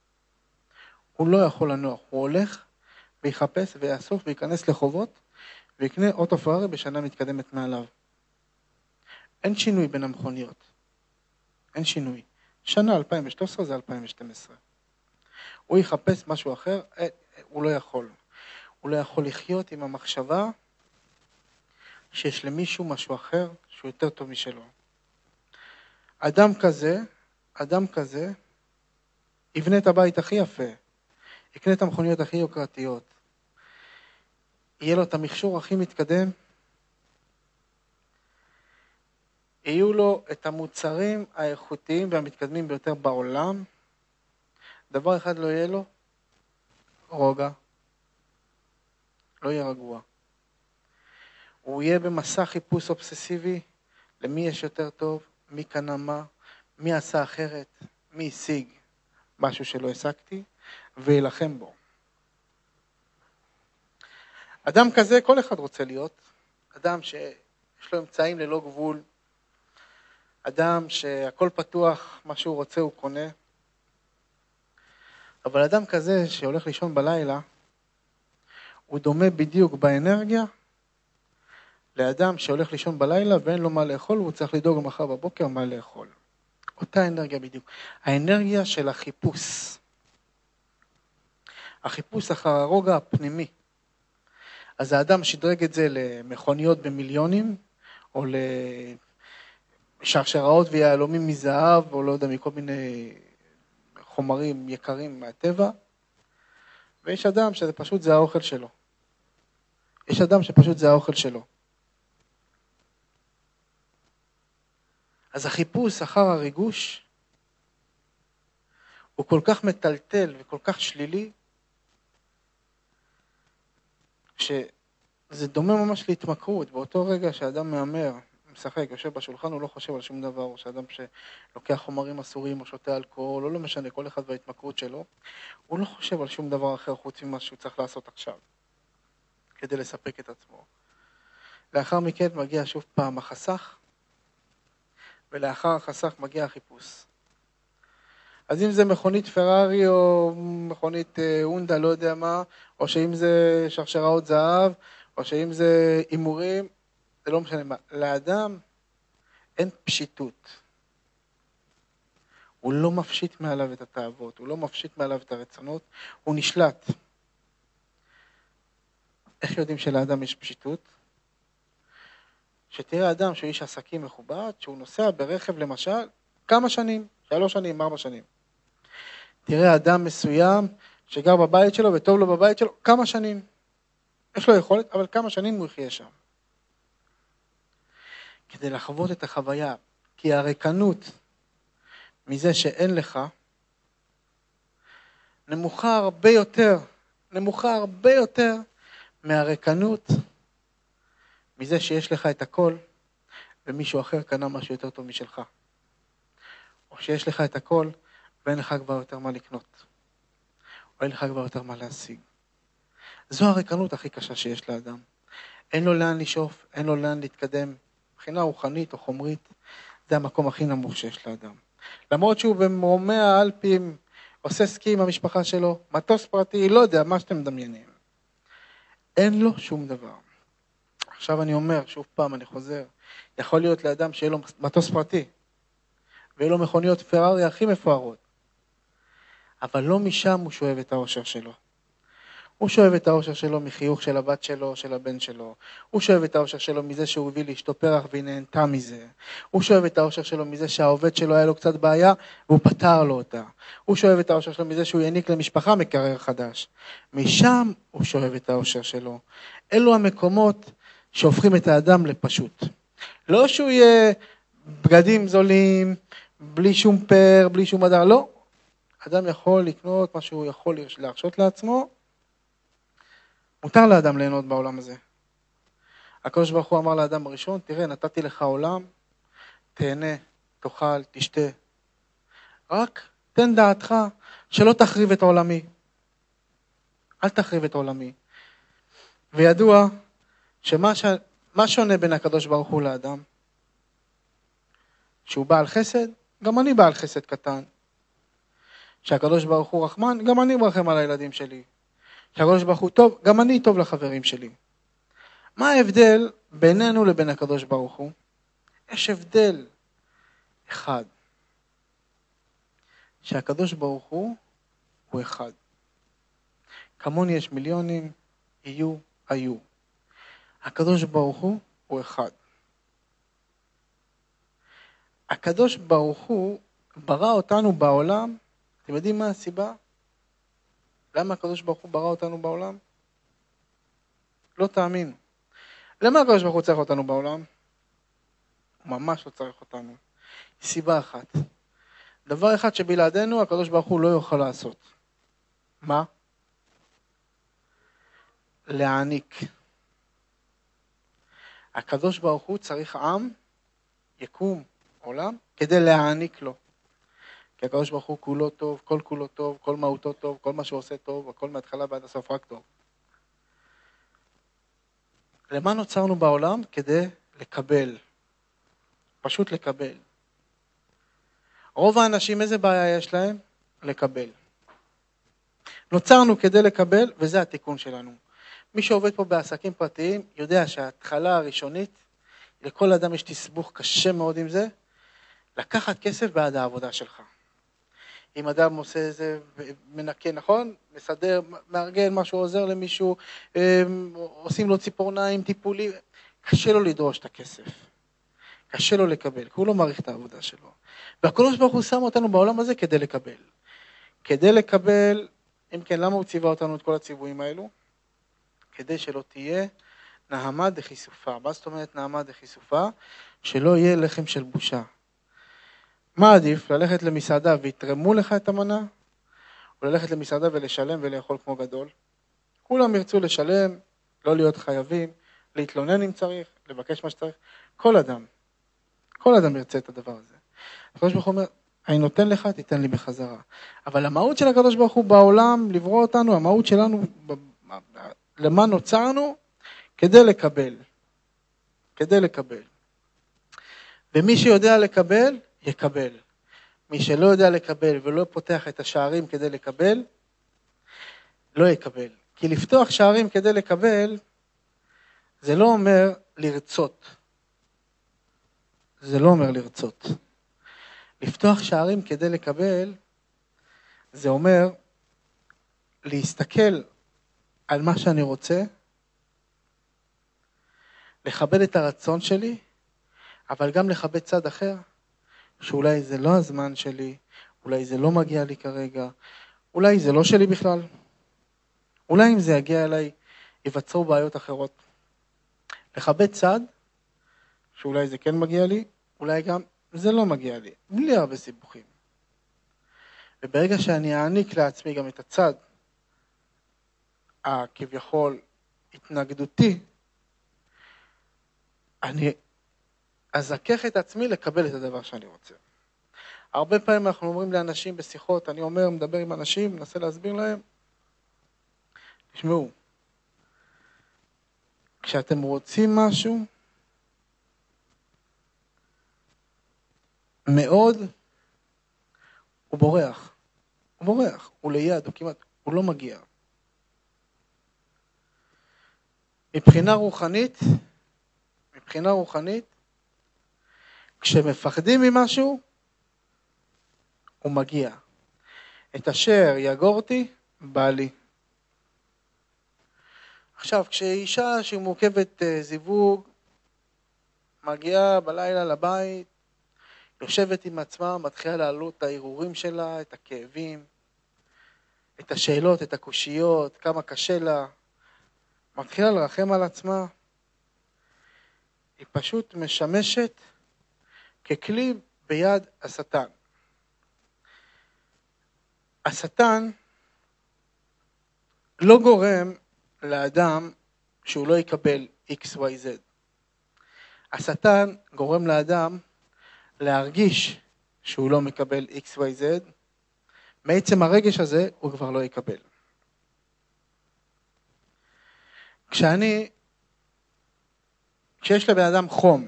S1: הוא הולך ויחפש ויאסוף וייכנס לחובות, ויקנה אוטו פרארי בשנה מתקדמת מעליו. אין שינוי בין המכוניות. אין שינוי. שנה 2013 זה 2012. הוא יחפש משהו אחר, הוא לא יכול. הוא לא יכול לחיות עם המחשבה שיש למישהו משהו אחר שהוא יותר טוב משלו. אדם כזה יבנה את הבית הכי יפה, יקנה את המכוניות הכי יוקרתיות, יהיה לו את המכשור הכי מתקדם, יהיו לו את המוצרים האיכותיים והמתקדמים ביותר בעולם. דבר אחד לא יהיה לו, רוגע. לא יהיה רגוע. הוא יהיה במסע חיפוש אובססיבי, למי יש יותר טוב, מי קנה מה, מי עשה אחרת, מי השיג משהו שלא השגתי, וילחם בו. אדם כזה, כל אחד רוצה להיות, אדם שיש לו אמצעים ללא גבול, אדם שהכל פתוח, מה שהוא רוצה הוא קונה, אבל אדם כזה שהולך לישון בלילה, הוא דומה בדיוק באנרגיה, לאדם שהולך לישון בלילה ואין לו מה לאכול, והוא צריך לדאוג מחר בבוקר מה לאכול. אותה אנרגיה בדיוק. האנרגיה של החיפוש. החיפוש אחר הרוגע הפנימי. אז האדם שדרג את זה למכוניות במיליונים, או לשרשראות ויהלומים מזהב, או לא יודע, מכל מיני חומרים יקרים מהטבע, ויש אדם שזה פשוט זה האוכל שלו. יש אדם שפשוט זה האוכל שלו. אז החיפוש אחר הריגוש הוא כל כך מטלטל וכל כך שלילי, שזה דומה ממש להתמכרות. באותו רגע שאדם מאמר, משחק, יושב בשולחן, הוא לא חושב על שום דבר, או שאדם שלוקח חומרים אסורים או שותה אלכוהול, או לא משנה, כל אחד וההתמכרות שלו, הוא לא חושב על שום דבר אחר חוץ ממה שהוא צריך לעשות עכשיו, כדי לספק את עצמו. לאחר מכן מגיע שוב פעם החסך, ולאחר החסך מגיע החיפוש. אז אם זה מכונית פרארי או מכונית הונדה, לא יודע מה, או שאם זה שרשראות זהב, או שאם זה אימורים, זה לא משנה מה. לאדם אין פשיטות. הוא לא מפשיט מעליו את התאוות, הוא לא מפשיט מעליו את הרצונות, הוא נשלט. איך יודעים שלאדם יש פשיטות? שתראה אדם שהוא איש עסקים מכובד, שהוא נוסע ברכב למשל, כמה שנים? 3 שנים, 4 שנים. תראה אדם מסוים שגר בבית שלו וטוב לו בבית שלו, כמה שנים. יש לו יכולת, אבל כמה שנים הוא יחיה שם. כדי לחוות את החוויה, כי הריקנות מזה שאין לך, נמוכה הרבה יותר מהריקנות מזה שיש לך את הכל, ומישהו אחר קנה משהו יותר טוב משלך. או שיש לך את הכל, ואין לך כבר יותר מה לקנות. או אין לך כבר יותר מה להשיג. זו הריקנות הכי קשה שיש לאדם. אין לו לאן לשאוף, אין לו לאן להתקדם. מבחינה רוחנית או חומרית, זה המקום הכי נמוך שיש לאדם. למרות שהוא במרומי האלפים, עושה סקי עם המשפחה שלו, מטוס פרטי, לא יודע, מה שאתם מדמיינים. אין לו שום דבר. עכשיו אני אומר, שוב פעם אני חוזר, יכול להיות לאדם שיהיה לו מטוס פרטי, ויהיה לו מכוניות פרארי הכי מפוארות, אבל לא משם הוא שואב את האושר שלו. הוא שואב את האושר שלו מחיוך של הבת שלו, של הבן שלו. הוא שואב את האושר שלו מזה שהוא הביא לאשתו פרח והיא נהנתה מזה. הוא שואב את האושר שלו מזה שהעובד שלו היה לו קצת בעיה והוא פתר לו אותה. הוא שואב את האושר שלו מזה שהוא יעניק למשפחה מקרר חדש. משם הוא שואב את האושר שלו. אלו המקומות שהופכים את האדם לפשוט. לא שהוא יהיה בגדים זולים, בלי שום פר, בלי שום מדר, לא. אדם יכול לקנות מה שהוא יכול להרשות לעצמו, מותר לאדם ליהנות בעולם הזה. הקדוש ברוך הוא אמר לאדם הראשון, תראה, נתתי לך עולם, תהנה, תאכל, תשתה. רק תן דעתך שלא תחריב את עולמי. אל תחריב את עולמי. וידוע מה שונה בין הקדוש ברוך הוא לאדם? שהוא בעל חסד, גם אני בעל חסד קטן. שהקדוש ברוך הוא רחמן, גם אני מרחם על הילדים שלי. שהקדוש ברוך הוא טוב, גם אני טוב לחברים שלי. מה ההבדל בינינו לבין הקדוש ברוך הוא? יש הבדל אחד. שהקדוש ברוך הוא אחד. כמוני יש מיליונים, היו. הקדוש ברוך הוא אחד. הקדוש ברוך הוא ברא אותנו בעולם, אתם יודעים מה הסיבה? למה הקדוש ברוך הוא ברא אותנו בעולם? לא תאמין. למה הקדוש ברוך הוא צריך אותנו בעולם? הוא ממש לא צריך אותנו. סיבה אחת. דבר אחד שבלעדינו הקדוש ברוך הוא לא יוכל לעשות. מה? להעניק. הקדוש ברוך הוא צריך עם, יקום, עולם, כדי להעניק לו. כי הקדוש ברוך הוא כולו טוב, כל כולו טוב, כל מהותו טוב, כל מה שהוא עושה טוב, הכל מההתחלה ועד הסוף רק טוב. למה נוצרנו בעולם? כדי לקבל. פשוט לקבל. רוב האנשים איזה בעיה יש להם? לקבל. נוצרנו כדי לקבל, וזה התיקון שלנו. מי שעובד פה בעסקים פרטיים יודע שההתחלה הראשונית, לכל אדם יש תסבוך קשה מאוד עם זה, לקחת כסף בעד העבודה שלך. אם אדם עושה איזה מנקה, נכון? מסדר, מארגן משהו, עוזר למישהו, עושים לו ציפורניים, טיפולים, קשה לו לדרוש את הכסף. קשה לו לקבל, כי הוא לא מעריך את העבודה שלו. והקדוש ברוך הוא שם אותנו בעולם הזה כדי לקבל. כדי לקבל, אם כן, למה הוא ציווה אותנו את כל הציוויים האלו? כדי שלא תהיה נעמה דחיסופה. מה זאת אומרת נעמה דחיסופה? שלא יהיה לחם של בושה. מה עדיף? ללכת למסעדה ויתרמו לך את המנה, או ללכת למסעדה ולשלם ולאכול כמו גדול? כולם ירצו לשלם, לא להיות חייבים, להתלונן אם צריך, לבקש מה שצריך. כל אדם ירצה את הדבר הזה. הקדוש ברוך הוא אומר, אני נותן לך, תיתן לי בחזרה. אבל המהות של הקדוש ברוך הוא בעולם, לברוא אותנו, המהות שלנו, למה נוצרנו? כדי לקבל. כדי לקבל. ומי שיודע לקבל, יקבל. מי שלא יודע לקבל ולא פותח את השערים כדי לקבל, לא יקבל. כי לפתוח שערים כדי לקבל, זה לא אומר לרצות. זה לא אומר לרצות. לפתוח שערים כדי לקבל, זה אומר להסתכל על מה שאני רוצה, לכבד את הרצון שלי, אבל גם לכבד צד אחר, שאולי זה לא הזמן שלי, אולי זה לא מגיע לי כרגע, אולי זה לא שלי בכלל, אולי אם זה יגיע אליי, ייווצרו בעיות אחרות. לכבד צד, שאולי זה כן מגיע לי, אולי גם זה לא מגיע לי, בלי הרבה סיבוכים. וברגע שאני אעניק לעצמי גם את הצד, הכביכול התנגדותי, אני אזכך את עצמי לקבל את הדבר שאני רוצה. הרבה פעמים אנחנו אומרים לאנשים בשיחות, אני מדבר עם אנשים, מנסה להסביר להם, תשמעו, כשאתם רוצים משהו, מאוד, הוא בורח, הוא ליד, הוא לא מגיע. מבחינה רוחנית, כשמפחדים ממשהו, הוא מגיע. את אשר יגורתי, בא לי. עכשיו, כשאישה שהיא מורכבת זיווג, מגיעה בלילה לבית, יושבת עם עצמה, מתחילה להעלות את ההרהורים שלה, את הכאבים, את השאלות, את הקושיות, כמה קשה לה, מתחילה לרחם על עצמה, היא פשוט משמשת ככלי ביד השטן. השטן לא גורם לאדם שהוא לא יקבל XYZ. השטן גורם לאדם להרגיש שהוא לא מקבל XYZ, מעצם הרגש הזה הוא כבר לא יקבל. כשיש לבן אדם חום,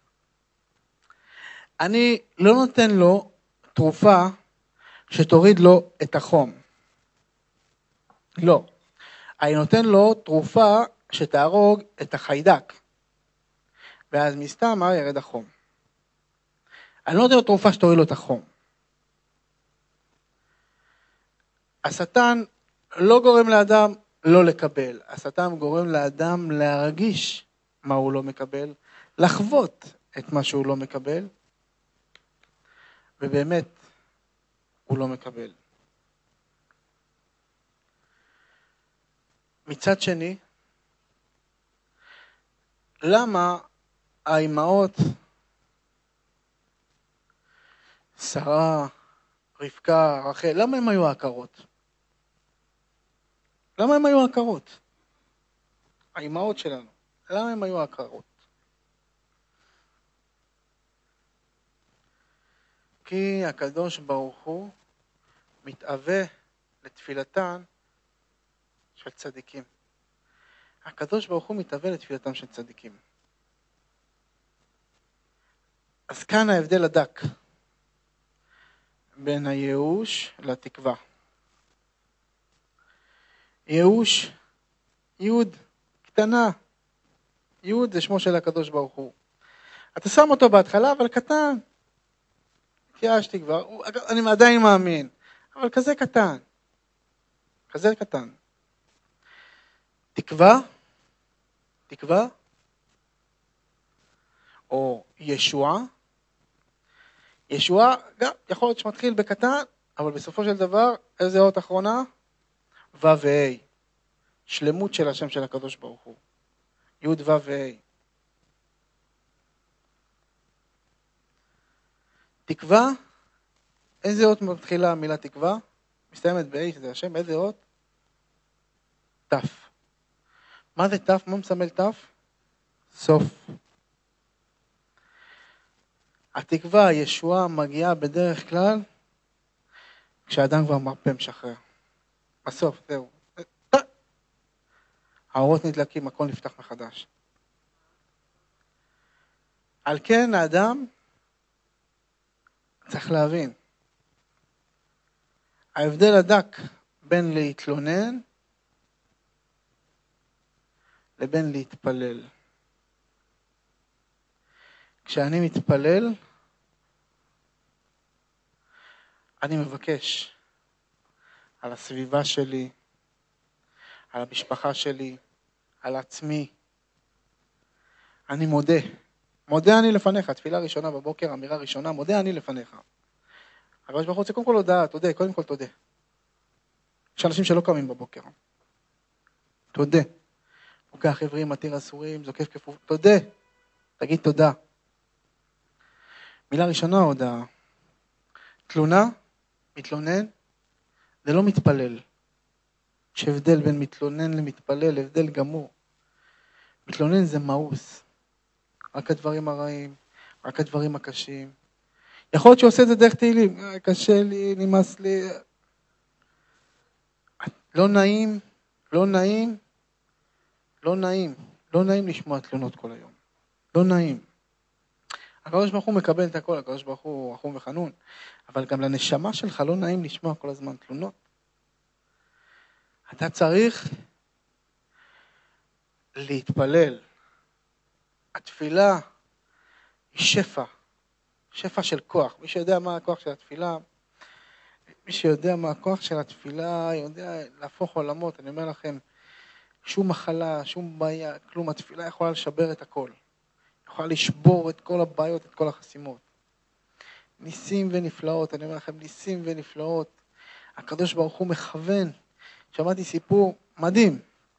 S1: אני לא נותן לו תרופה שתוריד לו את החום. לא. אני נותן לו תרופה שתהרוג את החיידק. ואז מסתם ירד החום. אני לא נותן לו תרופה שתוריד לו את החום. השטן לא גורם לאדם לא לקבל. השטן גורם לאדם להרגיש מה הוא לא מקבל, לחוות את מה שהוא לא מקבל, ובאמת הוא לא מקבל. מצד שני, למה האימהות, שרה, רבקה, רחל, למה הם היו עקרות? למה הם היו עקרות? האימהות שלנו, למה הם היו עקרות? כי הקדוש ברוך הוא מתאווה לתפילתן של צדיקים. הקדוש ברוך הוא מתאווה לתפילתם של צדיקים. אז כאן ההבדל הדק בין הייאוש לתקווה. ייאוש, יוד, קטנה. יוד זה שמו של הקדוש ברוך הוא. אתה שם אותו בהתחלה, אבל קטן. קיישתי כבר, אני עדיין מאמין. אבל כזה קטן. כזה קטן. תקווה, תקווה, או ישועה. ישועה גם יכול להיות שמתחיל בקטן, אבל בסופו של דבר, איזה אות אחרונה? ו' וה'. שלמות של השם של הקדוש ברוך הוא. י' ו' וה'. תקווה, איזה אות מתחילה המילה תקווה? מסתיימת ב-A, שזה השם, איזה אות? ת'. מה זה ת'? מה מסמל ת'? סוף. התקווה, הישועה, מגיעה בדרך כלל, כשאדם כבר מרפא משחרר. בסוף, זהו. האורות נדלקים, הכל נפתח מחדש. על כן האדם צריך להבין. ההבדל הדק בין להתלונן לבין להתפלל. כשאני מתפלל, אני מבקש על הסביבה שלי, על המשפחה שלי, על עצמי. אני מודה. מודה אני לפניך. תפילה ראשונה בבוקר, אמירה ראשונה, מודה אני לפניך. הקדוש ברוך הוא רוצה קודם כל הודעה, תודה, קודם כל תודה. יש אנשים שלא קמים בבוקר. תודה. פוקח עברים, מתיר אסורים, זוקף כפוף, תודה. תגיד תודה. מילה ראשונה הודעה. תלונה, מתלונן, זה לא מתפלל. יש הבדל בין מתלונן למתפלל, הבדל גמור. מתלונן זה מאוס. רק הדברים הרעים, רק הדברים הקשים. יכול להיות שעושה את זה דרך תהילים. קשה לי, נמאס לי. לא נעים, לא נעים, לא נעים. לא נעים לשמוע תלונות כל היום. לא נעים. הקדוש ברוך הוא מקבל את הכל, הקדוש ברוך הוא רחום וחנון. אבל גם לנשמה שלך לא נעים לשמוע כל הזמן תלונות. אתה צריך להתפלל. התפילה היא שפע. שפע של כוח. מי שיודע מה הכוח של התפילה, מי שיודע מה הכוח של התפילה, יודע להפוך עולמות. אני אומר לכם, שום מחלה, שום בעיה, כלום. התפילה יכולה לשבר את הכל. יכולה לשבור את כל הבעיות, את כל החסימות. ניסים ונפלאות, אני אומר לכם, ניסים ונפלאות. הקדוש ברוך הוא מכוון. שמעתי סיפור מדהים.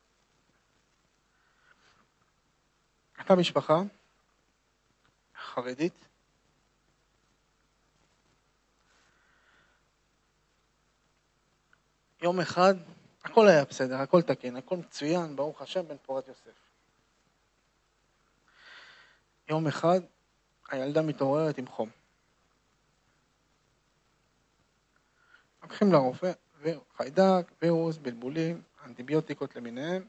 S1: הייתה משפחה חרדית, יום אחד, הכל היה בסדר, הכל תקין, הכל מצוין, ברוך השם, בן פורת יוסף. יום אחד, הילדה מתעוררת עם חום. לוקחים לרופא, חיידק, וירוס, בלבולים, אנטיביוטיקות למיניהם.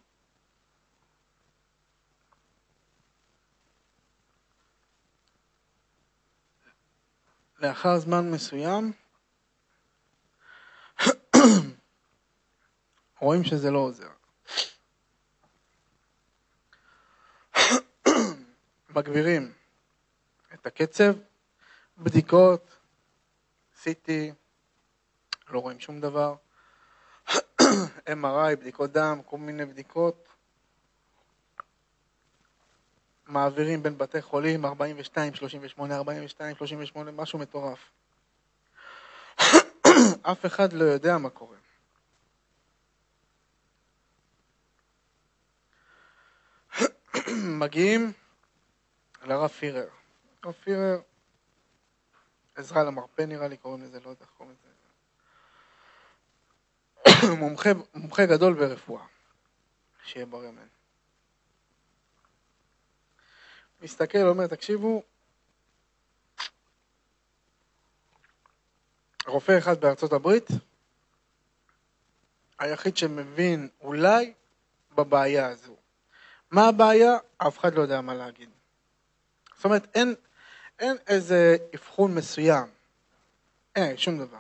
S1: לאחר זמן מסוים, רואים שזה לא עוזר. מגבירים את הקצב, בדיקות, CT, לא רואים שום דבר, MRI, בדיקות דם, כל מיני בדיקות, מעבירים בין בתי חולים, 42, 38, 42, 38, משהו מטורף. אף אחד לא יודע מה קורה. מגיעים לרב פירר. רב פירר, עזרה למרפא נראה לי, קוראים לזה, לא יודע איך קוראים לזה. מומחה גדול ברפואה. שיהיה ברמן. מסתכל, אומר, תקשיבו, רופא אחד בארצות הברית, היחיד שמבין אולי בבעיה הזו. מה הבעיה? אף אחד לא יודע מה להגיד. זאת אומרת, אין איזה אבחון מסוים. אין, שום דבר.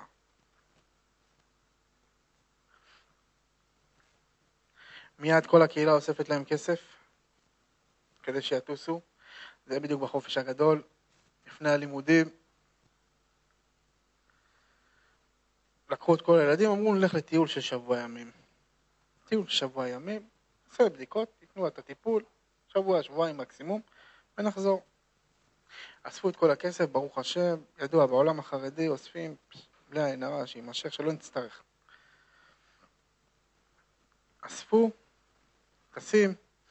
S1: מיד כל הקהילה אוספת להם כסף, כדי שיטוסו. זה בדיוק בחופש הגדול, לפני הלימודים. לקחו את כל הילדים, אמרו נלך לטיול של שבוע ימים. טיול של שבוע ימים, נעשה בדיקות, ייתנו את הטיפול, שבוע, שבועיים מקסימום, ונחזור. אספו את כל הכסף, ברוך השם, ידוע, בעולם החרדי אוספים בלי עין הרע, שימשך, שלא נצטרך. אספו, טסים,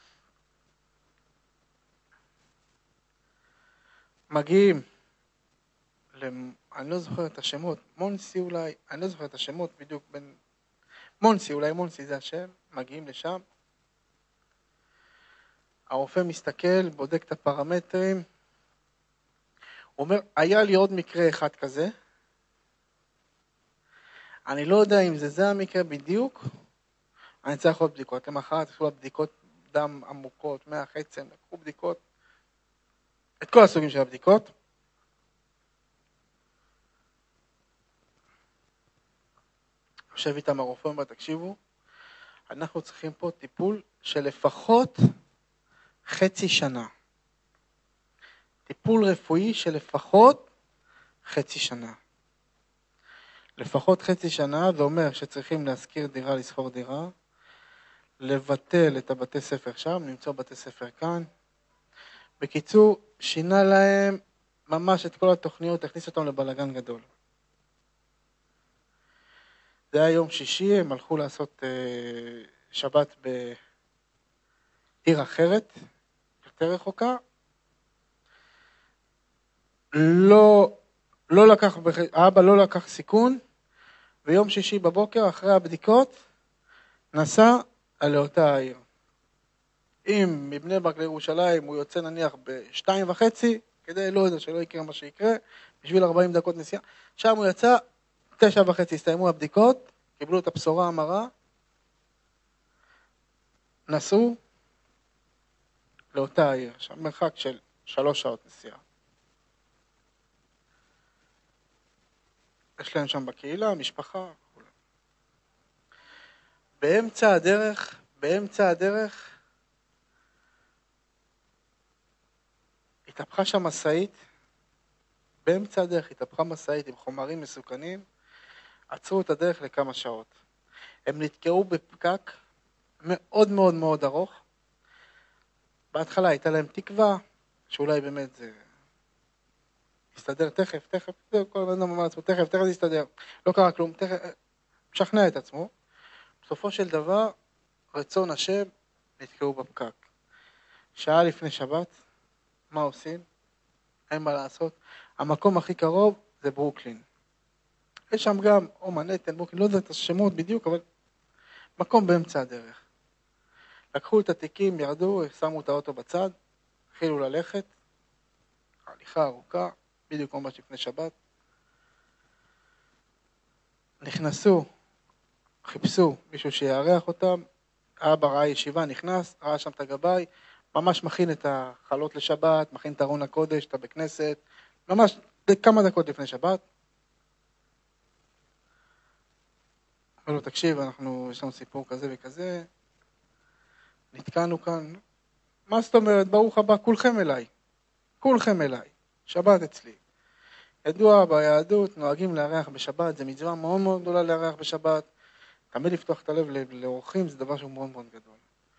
S1: מגיעים, אני לא זוכר את השמות, מונסי אולי, אני לא זוכר את השמות בדיוק בין, מונסי, אולי מונסי זה השם, מגיעים לשם, הרופא מסתכל, בודק את הפרמטרים, הוא אומר, היה לי עוד מקרה אחד כזה, אני לא יודע אם זה המקרה בדיוק, אני צריך עוד בדיקות, למחרת עשו בדיקות דם עמוקות, מח עצם, לקחו בדיקות, את כל הסוגים של הבדיקות, יושב איתם הרופא, אומר, תקשיבו, אנחנו צריכים פה טיפול של לפחות חצי שנה. טיפול רפואי של לפחות חצי שנה. לפחות חצי שנה, זה אומר שצריכים להשכיר דירה, לסחור דירה, לבטל את הבתי ספר שם, למצוא בתי ספר כאן. בקיצור, שינה להם ממש את כל התוכניות, הכניס אותם לבלגן גדול. זה היה יום שישי, הם הלכו לעשות שבת בעיר אחרת, יותר רחוקה. האבא לא לקח סיכון, ויום שישי בבוקר, אחרי הבדיקות, נסע לאותה העיר. אם מבני ברק לירושלים הוא יוצא נניח ב-2:30, כדי לא יודע שלא יקרה מה שיקרה, בשביל 40 דקות נסיעה, שם הוא יצא, 9:30 הסתיימו הבדיקות, קיבלו את הבשורה המרה, נסעו לאותה העיר, שם מרחק של 3 שעות נסיעה. יש להם שם בקהילה, משפחה, כולם. באמצע הדרך, התהפכה שם משאית, באמצע הדרך התהפכה משאית עם חומרים מסוכנים, עצרו את הדרך לכמה שעות. הם נתקעו בפקק מאוד מאוד מאוד ארוך. בהתחלה הייתה להם תקווה, שאולי באמת זה יסתדר תכף, כל אדם אמר לעצמו, תכף זה יסתדר. לא קרה כלום, תכף, משכנע את עצמו. בסופו של דבר, רצון השם, נתקעו בפקק. שעה לפני שבת, מה עושים? אין מה לעשות. המקום הכי קרוב זה ברוקלין. יש שם גם, או מנהטן, ברוקלין, לא יודע את השמות בדיוק, אבל מקום באמצע הדרך. לקחו את התיקים, ירדו, שמו את האוטו בצד, התחילו ללכת, הליכה ארוכה, בדיוק כמו לפני שבת. נכנסו, חיפשו מישהו שיארח אותם, האבא ראה ישיבה, נכנס, ראה שם את הגבאי, ממש מכין את החלות לשבת, מכין את ארון הקודש, את הבית כנסת, ממש כמה דקות לפני שבת. אמר לו, תקשיב, יש לנו סיפור כזה וכזה, נתקענו כאן, מה זאת אומרת, ברוך הבא, כולכם אליי, שבת אצלי. ידוע ביהדות, נוהגים לארח בשבת, זה מצווה מאוד מאוד גדולה לארח בשבת, תמיד לפתוח את הלב לאורחים, זה דבר שהוא מאוד מאוד גדול.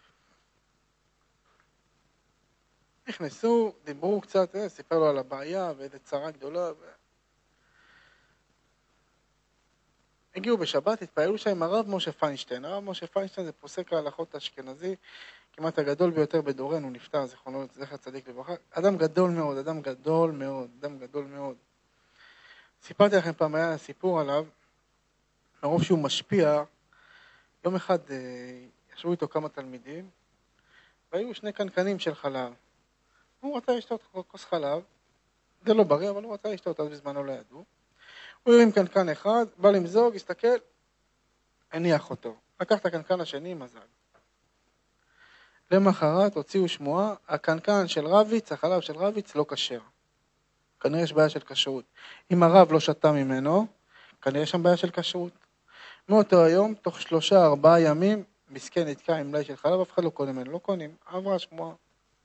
S1: נכנסו, דיברו קצת, סיפר לו על הבעיה ואיזו צרה גדולה. הגיעו בשבת, התפעלו שם עם הרב משה פיינשטיין. הרב משה פיינשטיין זה פוסק ההלכות האשכנזי, כמעט הגדול ביותר בדורנו, נפטר, זכר צדיק לברכה. אדם גדול מאוד. סיפרתי לכם פעם, היה סיפור עליו, מרוב שהוא משפיע, יום אחד ישבו איתו כמה תלמידים, והיו 2 קנקנים של חלב. הוא רצה לשתות כוס חלב, זה לא בריא, אבל הוא רצה לשתות, אז בזמנו לא ידעו. הוא הרים קנקן אחד, בא למזוג, הסתכל, הניח אותו. לקח את הקנקן השני, מזל. למחרת הוציאו שמועה, הקנקן של רביץ, החלב של רביץ לא כשר. כנראה יש בעיה של כשרות. אם הרב לא שתה ממנו, כנראה יש שם בעיה של כשרות. מאותו היום, תוך 3-4 ימים, מסכן נתקע עם מלאי של חלב, אף אחד לא קונה ממנו, לא קונים, עברה שמועה.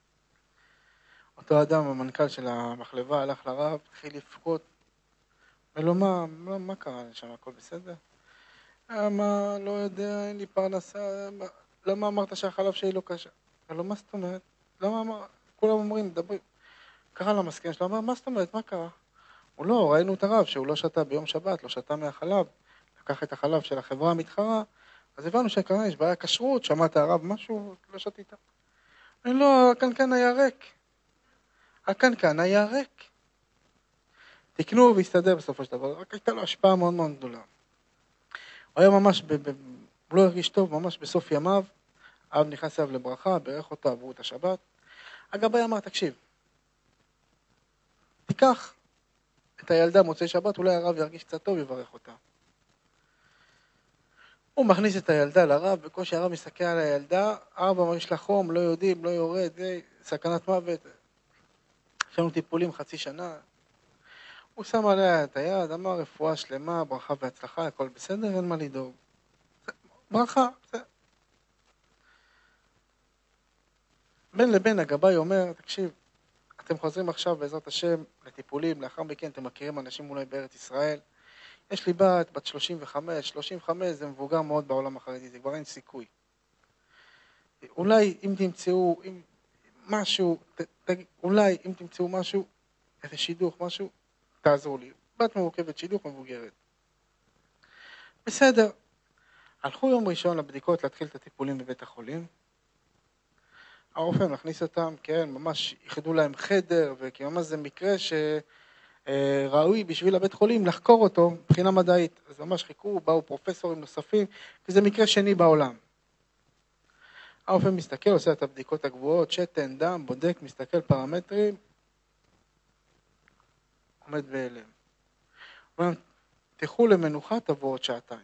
S1: אותו אדם, המנכ"ל של המחלבה, הלך לרב, התחיל לפקוד. ולא מה קרה שם, הכל בסדר? מה, לא יודע, אין לי פרנסה, למה אמרת שהחלב שלי לא קשה? לא, מה זאת אומרת? כולם אומרים, מדברים. קרא למסכן שלו, אמר, מה זאת אומרת, מה קרה? הוא לא, ראינו את הרב שהוא לא שתה ביום שבת, לא שתה מהחלב, לקח את החלב של החברה המתחרה, אז הבנו שכנראה יש בעיה כשרות, שמעת הרב משהו, לא שתית. לא, הקנקן היה ריק. הקנקן היה ריק. תקנו והסתדר בסופו של דבר, רק הייתה לו השפעה מאוד מאוד גדולה. הוא היה ממש, הוא לא הרגיש טוב, ממש בסוף ימיו, האב נכנס אליו לברכה, בירך אותו, עברו את השבת. הגבאי אמר, תקשיב, תיקח את הילדה מוצאי שבת, אולי הרב ירגיש קצת טוב, יברך אותה. הוא מכניס את הילדה לרב, בקושי הרב מסתכל על הילדה, הרב אמר, יש לה חום, לא יודעים, לא יורד, סכנת מוות. יש לנו טיפולים חצי שנה. הוא שם עליה את היד, אמר, רפואה שלמה, ברכה והצלחה, הכל בסדר, אין מה לדאוג. ברכה, בסדר. בין לבין הגבאי אומר, תקשיב, אתם חוזרים עכשיו בעזרת השם לטיפולים, לאחר מכן אתם מכירים אנשים אולי בארץ ישראל. יש לי בת 35, 35 זה מבוגר מאוד בעולם החרדי, זה כבר אין סיכוי. אולי אם תמצאו משהו, אולי אם תמצאו משהו, איזה שידוך, משהו, תעזרו לי. בת מורכבת שידוך מבוגרת. בסדר. הלכו יום ראשון לבדיקות להתחיל את הטיפולים בבית החולים. הרופא מכניס אותם, כן, ממש יחדו להם חדר, וכי ממש זה מקרה שראוי בשביל הבית חולים לחקור אותו מבחינה מדעית. אז ממש חיכו, באו פרופסורים נוספים, כי זה מקרה שני בעולם. הרופא מסתכל, עושה את הבדיקות הגבוהות, שתן, דם, בודק, מסתכל פרמטרים, עומד בהלם. אומרים, תלכו למנוחה, תבואו עוד שעתיים.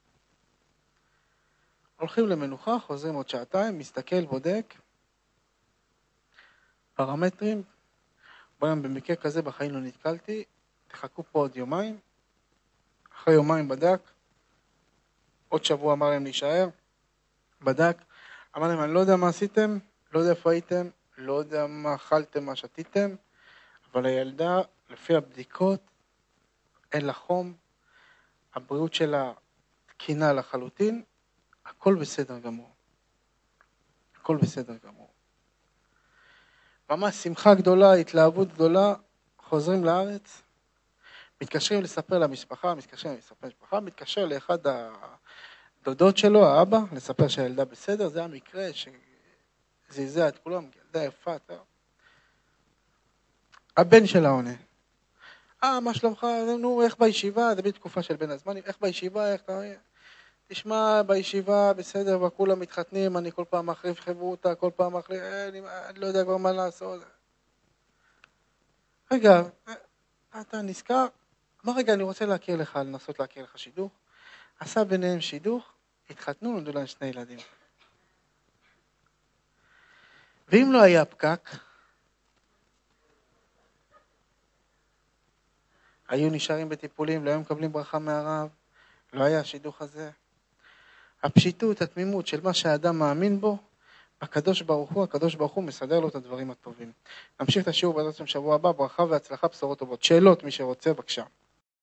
S1: הולכים למנוחה, חוזרים עוד שעתיים, מסתכל, בודק, פרמטרים, אומרים, במקרה כזה בחיים לא נתקלתי, תחכו פה עוד יומיים, אחרי יומיים בדק, עוד שבוע אמר להם להישאר, בדק, אמר להם, אני לא יודע מה עשיתם, לא יודע איפה הייתם, לא יודע מה אכלתם, מה שתיתם, אבל הילדה, לפי הבדיקות, אין לה חום, הבריאות שלה תקינה לחלוטין, הכל בסדר גמור. הכל בסדר גמור. ממש שמחה גדולה, התלהבות גדולה, חוזרים לארץ, מתקשרים לספר למשפחה, מתקשר לאחד הדודות שלו, האבא, לספר שהילדה בסדר, זה המקרה שזעזע את כולם, ילדה יפה, הבן שלה עונה. מה שלומך? נו, איך בישיבה? זה בתקופה של בין הזמנים, איך בישיבה? איך אתה... תשמע, בישיבה בסדר, וכולם מתחתנים, אני כל פעם מחריב חברותה, כל פעם מחריב, אני לא יודע כבר מה לעשות. רגע, אתה נזכר? אמר, רגע, אני רוצה להכיר לך, לנסות להכיר לך שידוך. עשה ביניהם שידוך, התחתנו, נולדו להם 2 ילדים. ואם לא היה פקק, היו נשארים בטיפולים, לא היו מקבלים ברכה מהרב, לא היה השידוך הזה. הפשיטות, התמימות של מה שהאדם מאמין בו, הקדוש ברוך הוא מסדר לו את הדברים הטובים. נמשיך את השיעור בעזרת השם שבוע הבא, ברכה והצלחה, בשורות טובות. שאלות, מי שרוצה, בבקשה.